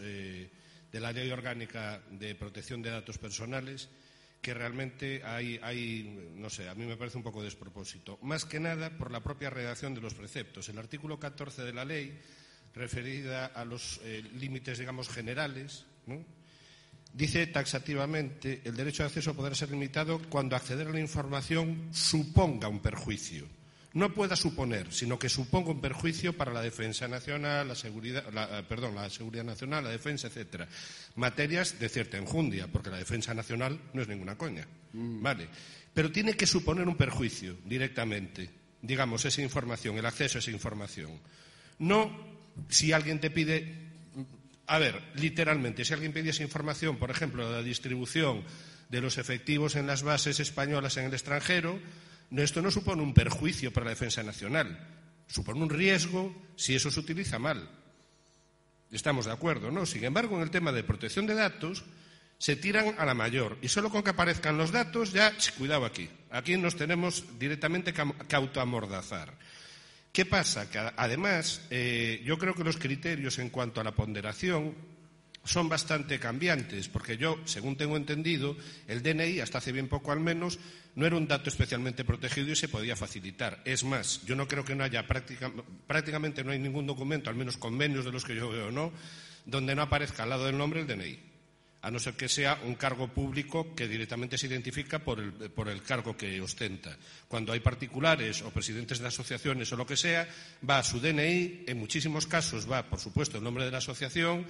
S4: de la Ley Orgánica de Protección de Datos Personales, que realmente hay, no sé, a mí me parece un poco despropósito. Más que nada por la propia redacción de los preceptos. El artículo 14 de la ley, referida a los límites, digamos, generales, ¿no?, dice taxativamente el derecho de acceso podrá ser limitado cuando acceder a la información suponga un perjuicio. No pueda suponer, sino que suponga un perjuicio para la defensa nacional, la seguridad nacional, la defensa, etcétera. Materias de cierta enjundia, porque la defensa nacional no es ninguna coña. Vale. Pero tiene que suponer un perjuicio directamente, digamos, esa información, el acceso a esa información. No si alguien te pide. A ver, literalmente, si alguien pidiese información, por ejemplo, de la distribución de los efectivos en las bases españolas en el extranjero, esto no supone un perjuicio para la defensa nacional, supone un riesgo si eso se utiliza mal. Estamos de acuerdo, ¿no? Sin embargo, en el tema de protección de datos, se tiran a la mayor y solo con que aparezcan los datos ya, cuidado aquí. Aquí nos tenemos directamente que autoamordazar. ¿Qué pasa? Que además yo creo que los criterios en cuanto a la ponderación son bastante cambiantes, porque yo, según tengo entendido, el DNI, hasta hace bien poco al menos, no era un dato especialmente protegido y se podía facilitar. Es más, yo no creo que no haya prácticamente no hay ningún documento, al menos convenios de los que yo veo, ¿no?, donde no aparezca al lado del nombre el DNI. A no ser que sea un cargo público que directamente se identifica por el cargo que ostenta. Cuando hay particulares o presidentes de asociaciones o lo que sea, va su DNI, en muchísimos casos va, por supuesto, el nombre de la asociación,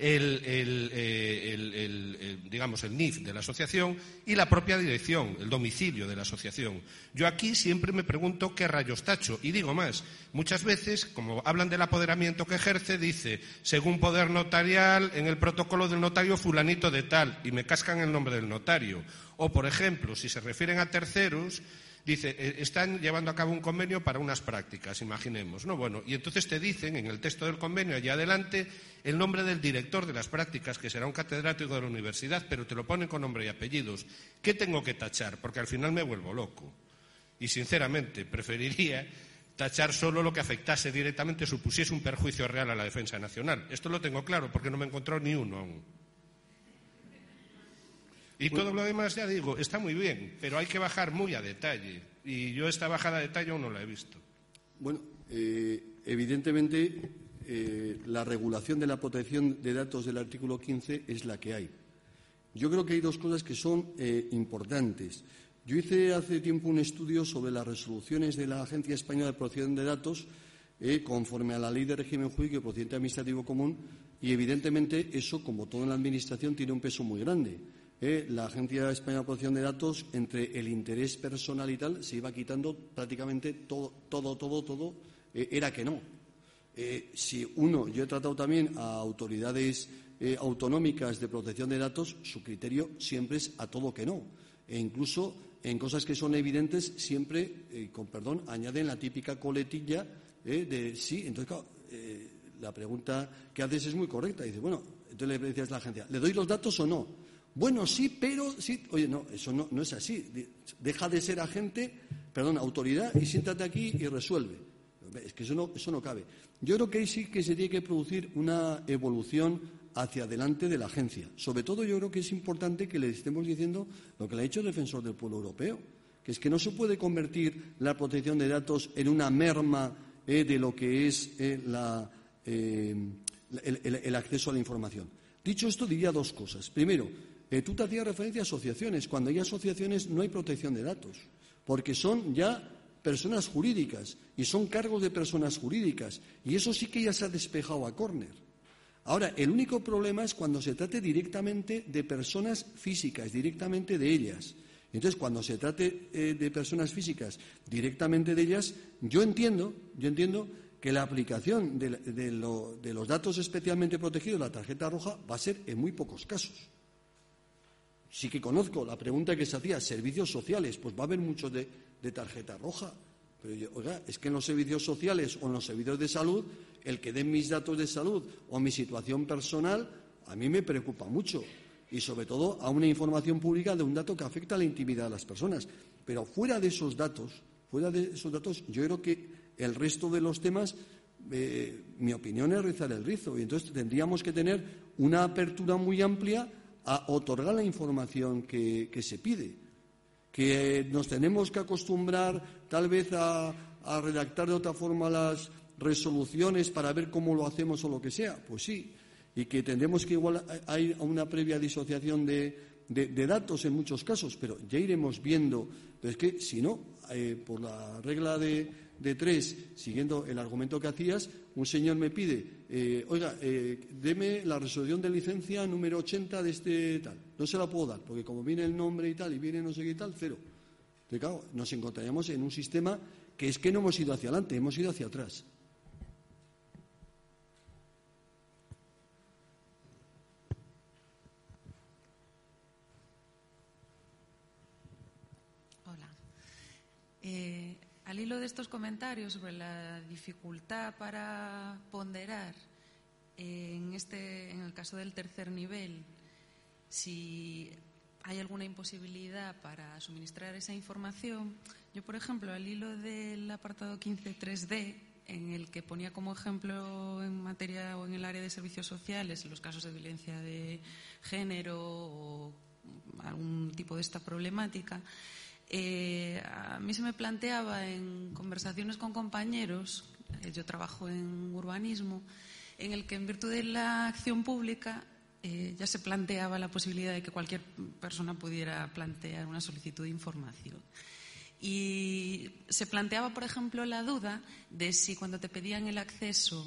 S4: digamos, el NIF de la asociación y la propia dirección, el domicilio de la asociación. Yo aquí siempre me pregunto qué rayos tacho. Y digo más, muchas veces, como hablan del apoderamiento que ejerce, dice, según poder notarial, en el protocolo del notario fulanito de tal, y me cascan el nombre del notario. O, por ejemplo, si se refieren a terceros, dice, están llevando a cabo un convenio para unas prácticas, imaginemos, ¿no? Bueno, y entonces te dicen en el texto del convenio, allá adelante, el nombre del director de las prácticas, que será un catedrático de la universidad, pero te lo ponen con nombre y apellidos. ¿Qué tengo que tachar? Porque al final me vuelvo loco. Y, sinceramente, preferiría tachar solo lo que afectase directamente, supusiese un perjuicio real a la defensa nacional. Esto lo tengo claro, porque no me he encontrado ni uno aún. Y todo lo demás, ya digo, está muy bien, pero hay que bajar muy a detalle. Y yo esta bajada a detalle aún no la he visto.
S2: Bueno, evidentemente, la regulación de la protección de datos del artículo 15 es la que hay. Yo creo que hay dos cosas que son importantes. Yo hice hace tiempo un estudio sobre las resoluciones de la Agencia Española de Protección de Datos conforme a la Ley de Régimen Jurídico y Procedimiento Administrativo Común, y evidentemente eso, como todo en la Administración, tiene un peso muy grande. La Agencia Española de Protección de Datos, entre el interés personal y tal, se iba quitando prácticamente todo, era que no. Yo he tratado también a autoridades autonómicas de protección de datos, su criterio siempre es a todo que no. E incluso en cosas que son evidentes siempre, con perdón, añaden la típica coletilla de sí. Entonces, claro, la pregunta que haces es muy correcta. Dice, bueno, entonces le decías a la agencia, ¿le doy los datos o no? Bueno, sí, pero sí. Oye, no, eso no es así. Deja de ser autoridad, y siéntate aquí y resuelve. Es que eso no cabe. Yo creo que ahí sí que se tiene que producir una evolución hacia adelante de la agencia. Sobre todo yo creo que es importante que le estemos diciendo lo que le ha dicho el Defensor del Pueblo Europeo, que es que no se puede convertir la protección de datos en una merma de lo que es el acceso a la información. Dicho esto, diría dos cosas. Primero, tú te hacías referencia a asociaciones. Cuando hay asociaciones no hay protección de datos, porque son ya personas jurídicas y son cargos de personas jurídicas, y eso sí que ya se ha despejado a córner. Ahora, el único problema es cuando se trate directamente de personas físicas, directamente de ellas. Entonces, cuando se trate de personas físicas, directamente de ellas, yo entiendo que la aplicación de los datos especialmente protegidos, la tarjeta roja, va a ser en muy pocos casos. Sí que conozco la pregunta que se hacía, servicios sociales, pues va a haber muchos de tarjeta roja. Pero, oiga, es que en los servicios sociales o en los servicios de salud, el que den mis datos de salud o mi situación personal, a mí me preocupa mucho. Y sobre todo a una información pública de un dato que afecta a la intimidad de las personas. Pero fuera de esos datos, yo creo que el resto de los temas, mi opinión es rizar el rizo. Y entonces tendríamos que tener una apertura muy amplia a otorgar la información que se pide. Que nos tenemos que acostumbrar tal vez a redactar de otra forma las resoluciones para ver cómo lo hacemos o lo que sea, pues sí, y que tendremos que igual ir a una previa disociación de datos en muchos casos, pero ya iremos viendo. Pero es que si no, por la regla de tres, siguiendo el argumento que hacías, un señor me pide, deme la resolución de licencia número 80 de este tal. No se la puedo dar, porque como viene el nombre y tal, y viene no sé qué y tal, cero. Entonces, claro, nos encontraríamos en un sistema que es que no hemos ido hacia adelante, hemos ido hacia atrás.
S5: Hola. Al hilo de estos comentarios sobre la dificultad para ponderar en el caso del tercer nivel, si hay alguna imposibilidad para suministrar esa información, yo, por ejemplo, al hilo del apartado 15.3d, en el que ponía como ejemplo en materia o en el área de servicios sociales los casos de violencia de género o algún tipo de esta problemática, a mí se me planteaba en conversaciones con compañeros, yo trabajo en urbanismo, en el que en virtud de la acción pública ya se planteaba la posibilidad de que cualquier persona pudiera plantear una solicitud de información. Y se planteaba, por ejemplo, la duda de si cuando te pedían el acceso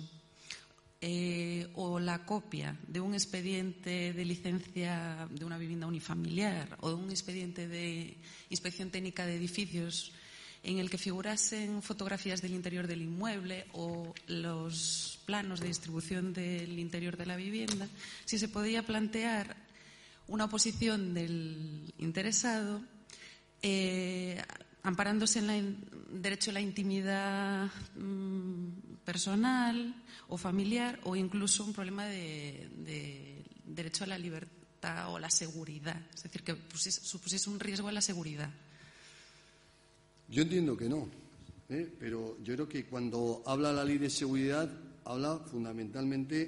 S5: o la copia de un expediente de licencia de una vivienda unifamiliar o de un expediente de inspección técnica de edificios en el que figurasen fotografías del interior del inmueble o los planos de distribución del interior de la vivienda, si se podía plantear una oposición del interesado amparándose en el derecho a la intimidad personal o familiar, o incluso un problema de derecho a la libertad o la seguridad, es decir, que supusiese un riesgo a la seguridad.
S2: Yo entiendo que no, pero yo creo que cuando habla la ley de seguridad, habla fundamentalmente,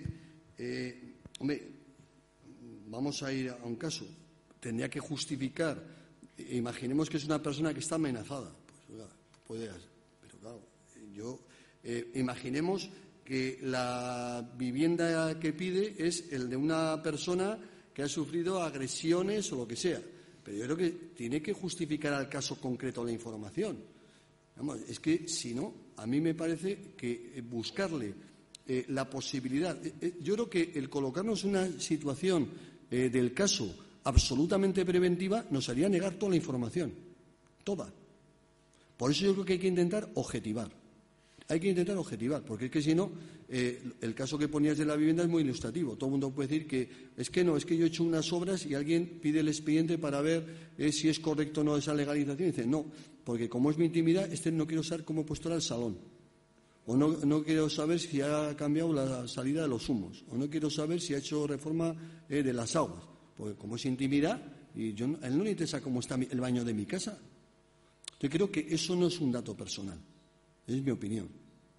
S2: vamos a ir a un caso, tendría que justificar, imaginemos que es una persona que está amenazada, pues puede, pero claro, imaginemos que la vivienda que pide es el de una persona que ha sufrido agresiones o lo que sea. Pero yo creo que tiene que justificar al caso concreto la información. Vamos, es que, si no, a mí me parece que buscarle la posibilidad... yo creo que el colocarnos en una situación del caso absolutamente preventiva nos haría negar toda la información. Toda. Por eso yo creo que hay que intentar objetivar. Hay que intentar objetivar, porque es que si no, el caso que ponías de la vivienda es muy ilustrativo. Todo el mundo puede decir que es que no, es que yo he hecho unas obras y alguien pide el expediente para ver si es correcto o no esa legalización. Y dice, no, porque como es mi intimidad, no quiero saber cómo he puesto el salón. O no quiero saber si ha cambiado la salida de los humos. O no quiero saber si ha hecho reforma de las aguas. Porque como es intimidad, y a él no le interesa cómo está el baño de mi casa. Yo creo que eso no es un dato personal. Es mi opinión.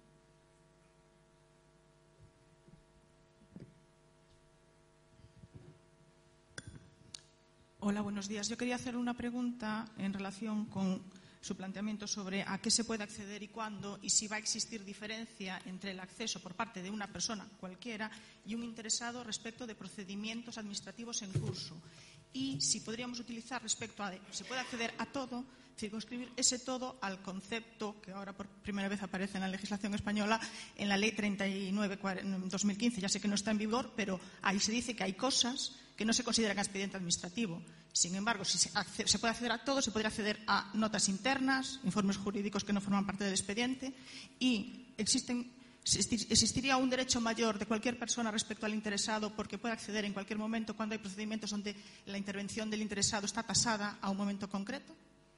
S6: Hola, buenos días. Yo quería hacer una pregunta en relación con su planteamiento sobre a qué se puede acceder y cuándo, y si va a existir diferencia entre el acceso por parte de una persona cualquiera y un interesado respecto de procedimientos administrativos en curso. Y si podríamos utilizar respecto a se puede acceder a todo, circunscribir ese todo al concepto que ahora por primera vez aparece en la legislación española, en la Ley 39/2015. Ya sé que no está en vigor, pero ahí se dice que hay cosas que no se consideran expediente administrativo. Sin embargo, si se puede acceder a todo, se podría acceder a notas internas, informes jurídicos que no forman parte del expediente, y existiría un derecho mayor de cualquier persona respecto al interesado, porque puede acceder en cualquier momento cuando hay procedimientos donde la intervención del interesado está tasada a un momento concreto.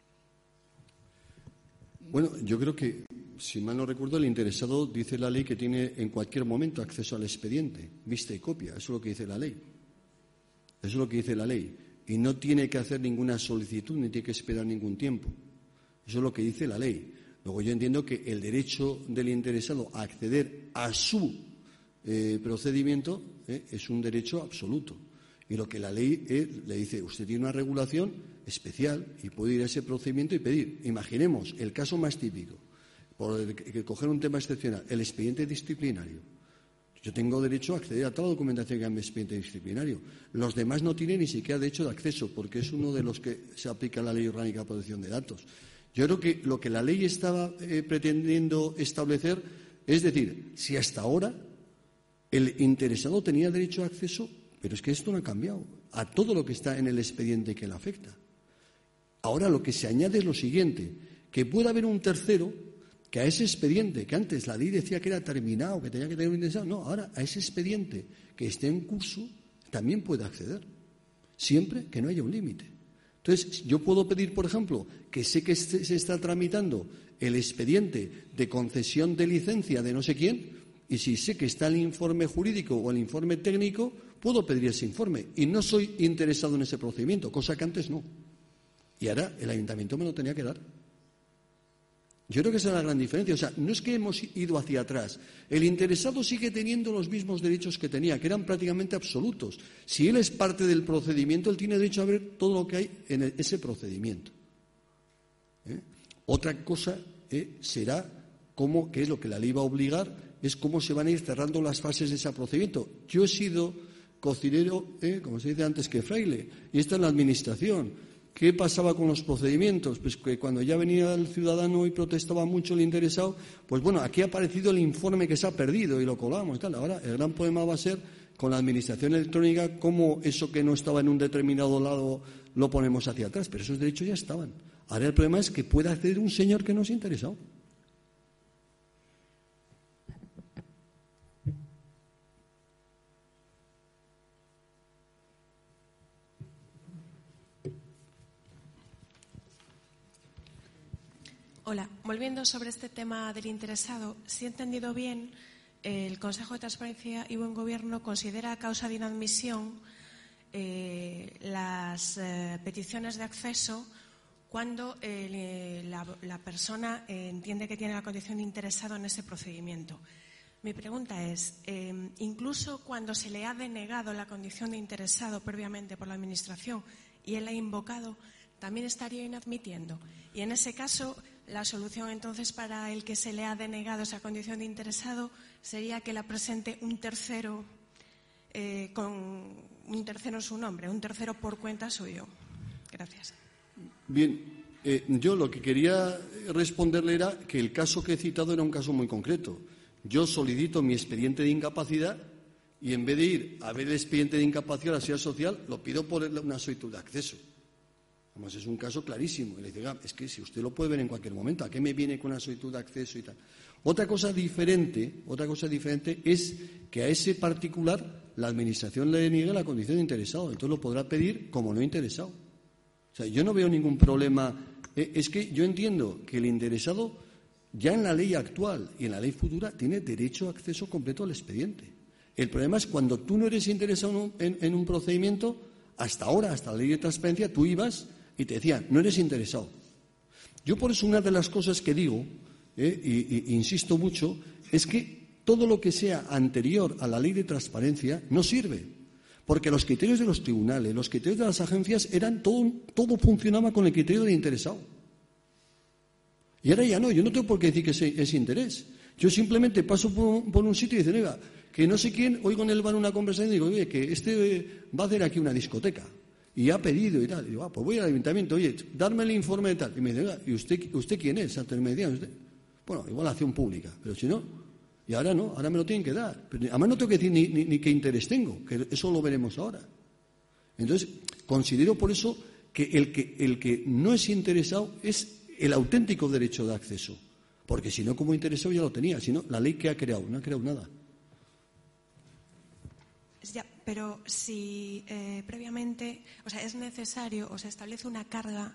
S2: Bueno, yo creo que, si mal no recuerdo, el interesado dice la ley que tiene en cualquier momento acceso al expediente, vista y copia. Eso es lo que dice la ley. Eso es lo que dice la ley. Y no tiene que hacer ninguna solicitud ni tiene que esperar ningún tiempo. Eso es lo que dice la ley. Luego yo entiendo que el derecho del interesado a acceder a su procedimiento es un derecho absoluto. Y lo que la ley le dice, usted tiene una regulación especial y puede ir a ese procedimiento y pedir. Imaginemos el caso más típico, por coger un tema excepcional, el expediente disciplinario. Yo tengo derecho a acceder a toda la documentación que hay en mi expediente disciplinario. Los demás no tienen ni siquiera derecho de acceso, porque es uno de los que se aplica en la Ley Orgánica de Protección de Datos. Yo creo que lo que la ley estaba pretendiendo establecer es decir, si hasta ahora el interesado tenía derecho a acceso, pero es que esto no ha cambiado, a todo lo que está en el expediente que le afecta. Ahora lo que se añade es lo siguiente, que pueda haber un tercero que a ese expediente, que antes la ley decía que era terminado, que tenía que tener un interesado, no, ahora a ese expediente que esté en curso también puede acceder, siempre que no haya un límite. Entonces, yo puedo pedir, por ejemplo, que sé que se está tramitando el expediente de concesión de licencia de no sé quién, y si sé que está el informe jurídico o el informe técnico, puedo pedir ese informe y no soy interesado en ese procedimiento, cosa que antes no. Y ahora el ayuntamiento me lo tenía que dar. Yo creo que esa es la gran diferencia. O sea, no es que hemos ido hacia atrás. El interesado sigue teniendo los mismos derechos que tenía, que eran prácticamente absolutos. Si él es parte del procedimiento, él tiene derecho a ver todo lo que hay en ese procedimiento. Otra cosa será cómo, que es lo que la ley va a obligar, es cómo se van a ir cerrando las fases de ese procedimiento. Yo he sido cocinero, como se dice antes, que fraile, y está en la administración. ¿Qué pasaba con los procedimientos? Pues que cuando ya venía el ciudadano y protestaba mucho el interesado, pues bueno, aquí ha aparecido el informe que se ha perdido y lo colamos y tal. Ahora el gran problema va a ser con la administración electrónica cómo eso que no estaba en un determinado lado lo ponemos hacia atrás, pero esos derechos ya estaban. Ahora el problema es que pueda acceder un señor que no se ha interesado.
S7: Hola, volviendo sobre este tema del interesado, si he entendido bien, el Consejo de Transparencia y Buen Gobierno considera causa de inadmisión las peticiones de acceso cuando la persona entiende que tiene la condición de interesado en ese procedimiento. Mi pregunta es, incluso cuando se le ha denegado la condición de interesado previamente por la Administración y él ha invocado, ¿también estaría inadmitiendo? Y en ese caso, la solución entonces para el que se le ha denegado esa condición de interesado sería que la presente un tercero con un tercero en su nombre, un tercero por cuenta suyo. Gracias.
S2: Bien, yo lo que quería responderle era que el caso que he citado era un caso muy concreto. Yo solicito mi expediente de incapacidad y en vez de ir a ver el expediente de incapacidad de la Seguridad Social, lo pido por una solicitud de acceso. Además, es un caso clarísimo. Y le digo, es que si usted lo puede ver en cualquier momento, ¿a qué me viene con una solicitud de acceso y tal? Otra cosa diferente es que a ese particular la Administración le niegue la condición de interesado. Entonces lo podrá pedir como no interesado. O sea, yo no veo ningún problema. Es que yo entiendo que el interesado, ya en la ley actual y en la ley futura, tiene derecho a acceso completo al expediente. El problema es cuando tú no eres interesado en un procedimiento, hasta ahora, hasta la ley de transparencia, tú ibas y te decían, no eres interesado. Yo por eso una de las cosas que digo, y insisto mucho, es que todo lo que sea anterior a la ley de transparencia no sirve. Porque los criterios de los tribunales, los criterios de las agencias, todo funcionaba con el criterio del interesado. Y ahora ya no, yo no tengo por qué decir que es interés. Yo simplemente paso por un sitio y dicen, oiga, que no sé quién, oigo en el bar una conversación y digo, oye, que va a hacer aquí una discoteca. Y ha pedido y tal. Y digo, pues voy al ayuntamiento, oye, darme el informe de tal. Y me dice, oiga, ¿y usted quién es? Entonces me decían, usted. Bueno, igual acción pública, pero si no, y ahora no, ahora me lo tienen que dar. Pero además no tengo que decir ni qué interés tengo, que eso lo veremos ahora. Entonces, considero por eso que el que no es interesado es el auténtico derecho de acceso. Porque si no, como interesado ya lo tenía. Si no, la ley que ha creado, no ha creado nada.
S7: Ya, pero si previamente, o sea, es necesario o se establece una carga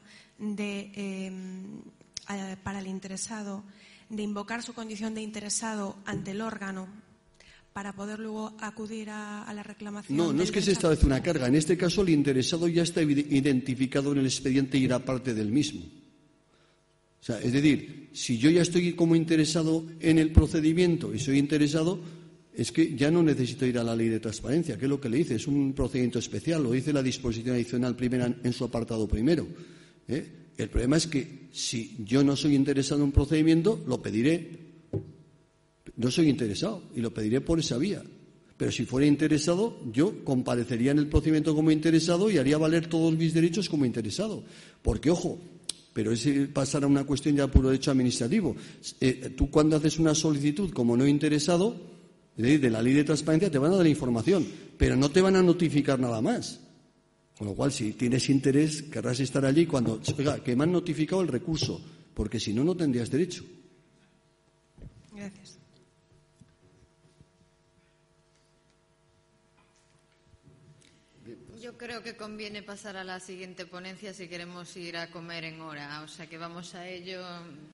S7: para el interesado de invocar su condición de interesado ante el órgano para poder luego acudir a la reclamación.
S2: No es que se establece una carga. En este caso, el interesado ya está identificado en el expediente y era parte del mismo. O sea, es decir, si yo ya estoy como interesado en el procedimiento y soy interesado, es que ya no necesito ir a la ley de transparencia, que es lo que le dice, es un procedimiento especial, lo dice la disposición adicional primera en su apartado primero. El problema es que si yo no soy interesado en un procedimiento, lo pediré. No soy interesado y lo pediré por esa vía. Pero si fuera interesado, yo comparecería en el procedimiento como interesado y haría valer todos mis derechos como interesado. Porque, ojo, pero es pasar a una cuestión ya puro derecho administrativo. Tú cuando haces una solicitud como no interesado, de la ley de transparencia te van a dar información, pero no te van a notificar nada más. Con lo cual, si tienes interés, querrás estar allí cuando, oiga, que me han notificado el recurso, porque si no, no tendrías derecho.
S7: Gracias.
S1: Yo creo que conviene pasar a la siguiente ponencia si queremos ir a comer en hora. O sea que vamos a ello.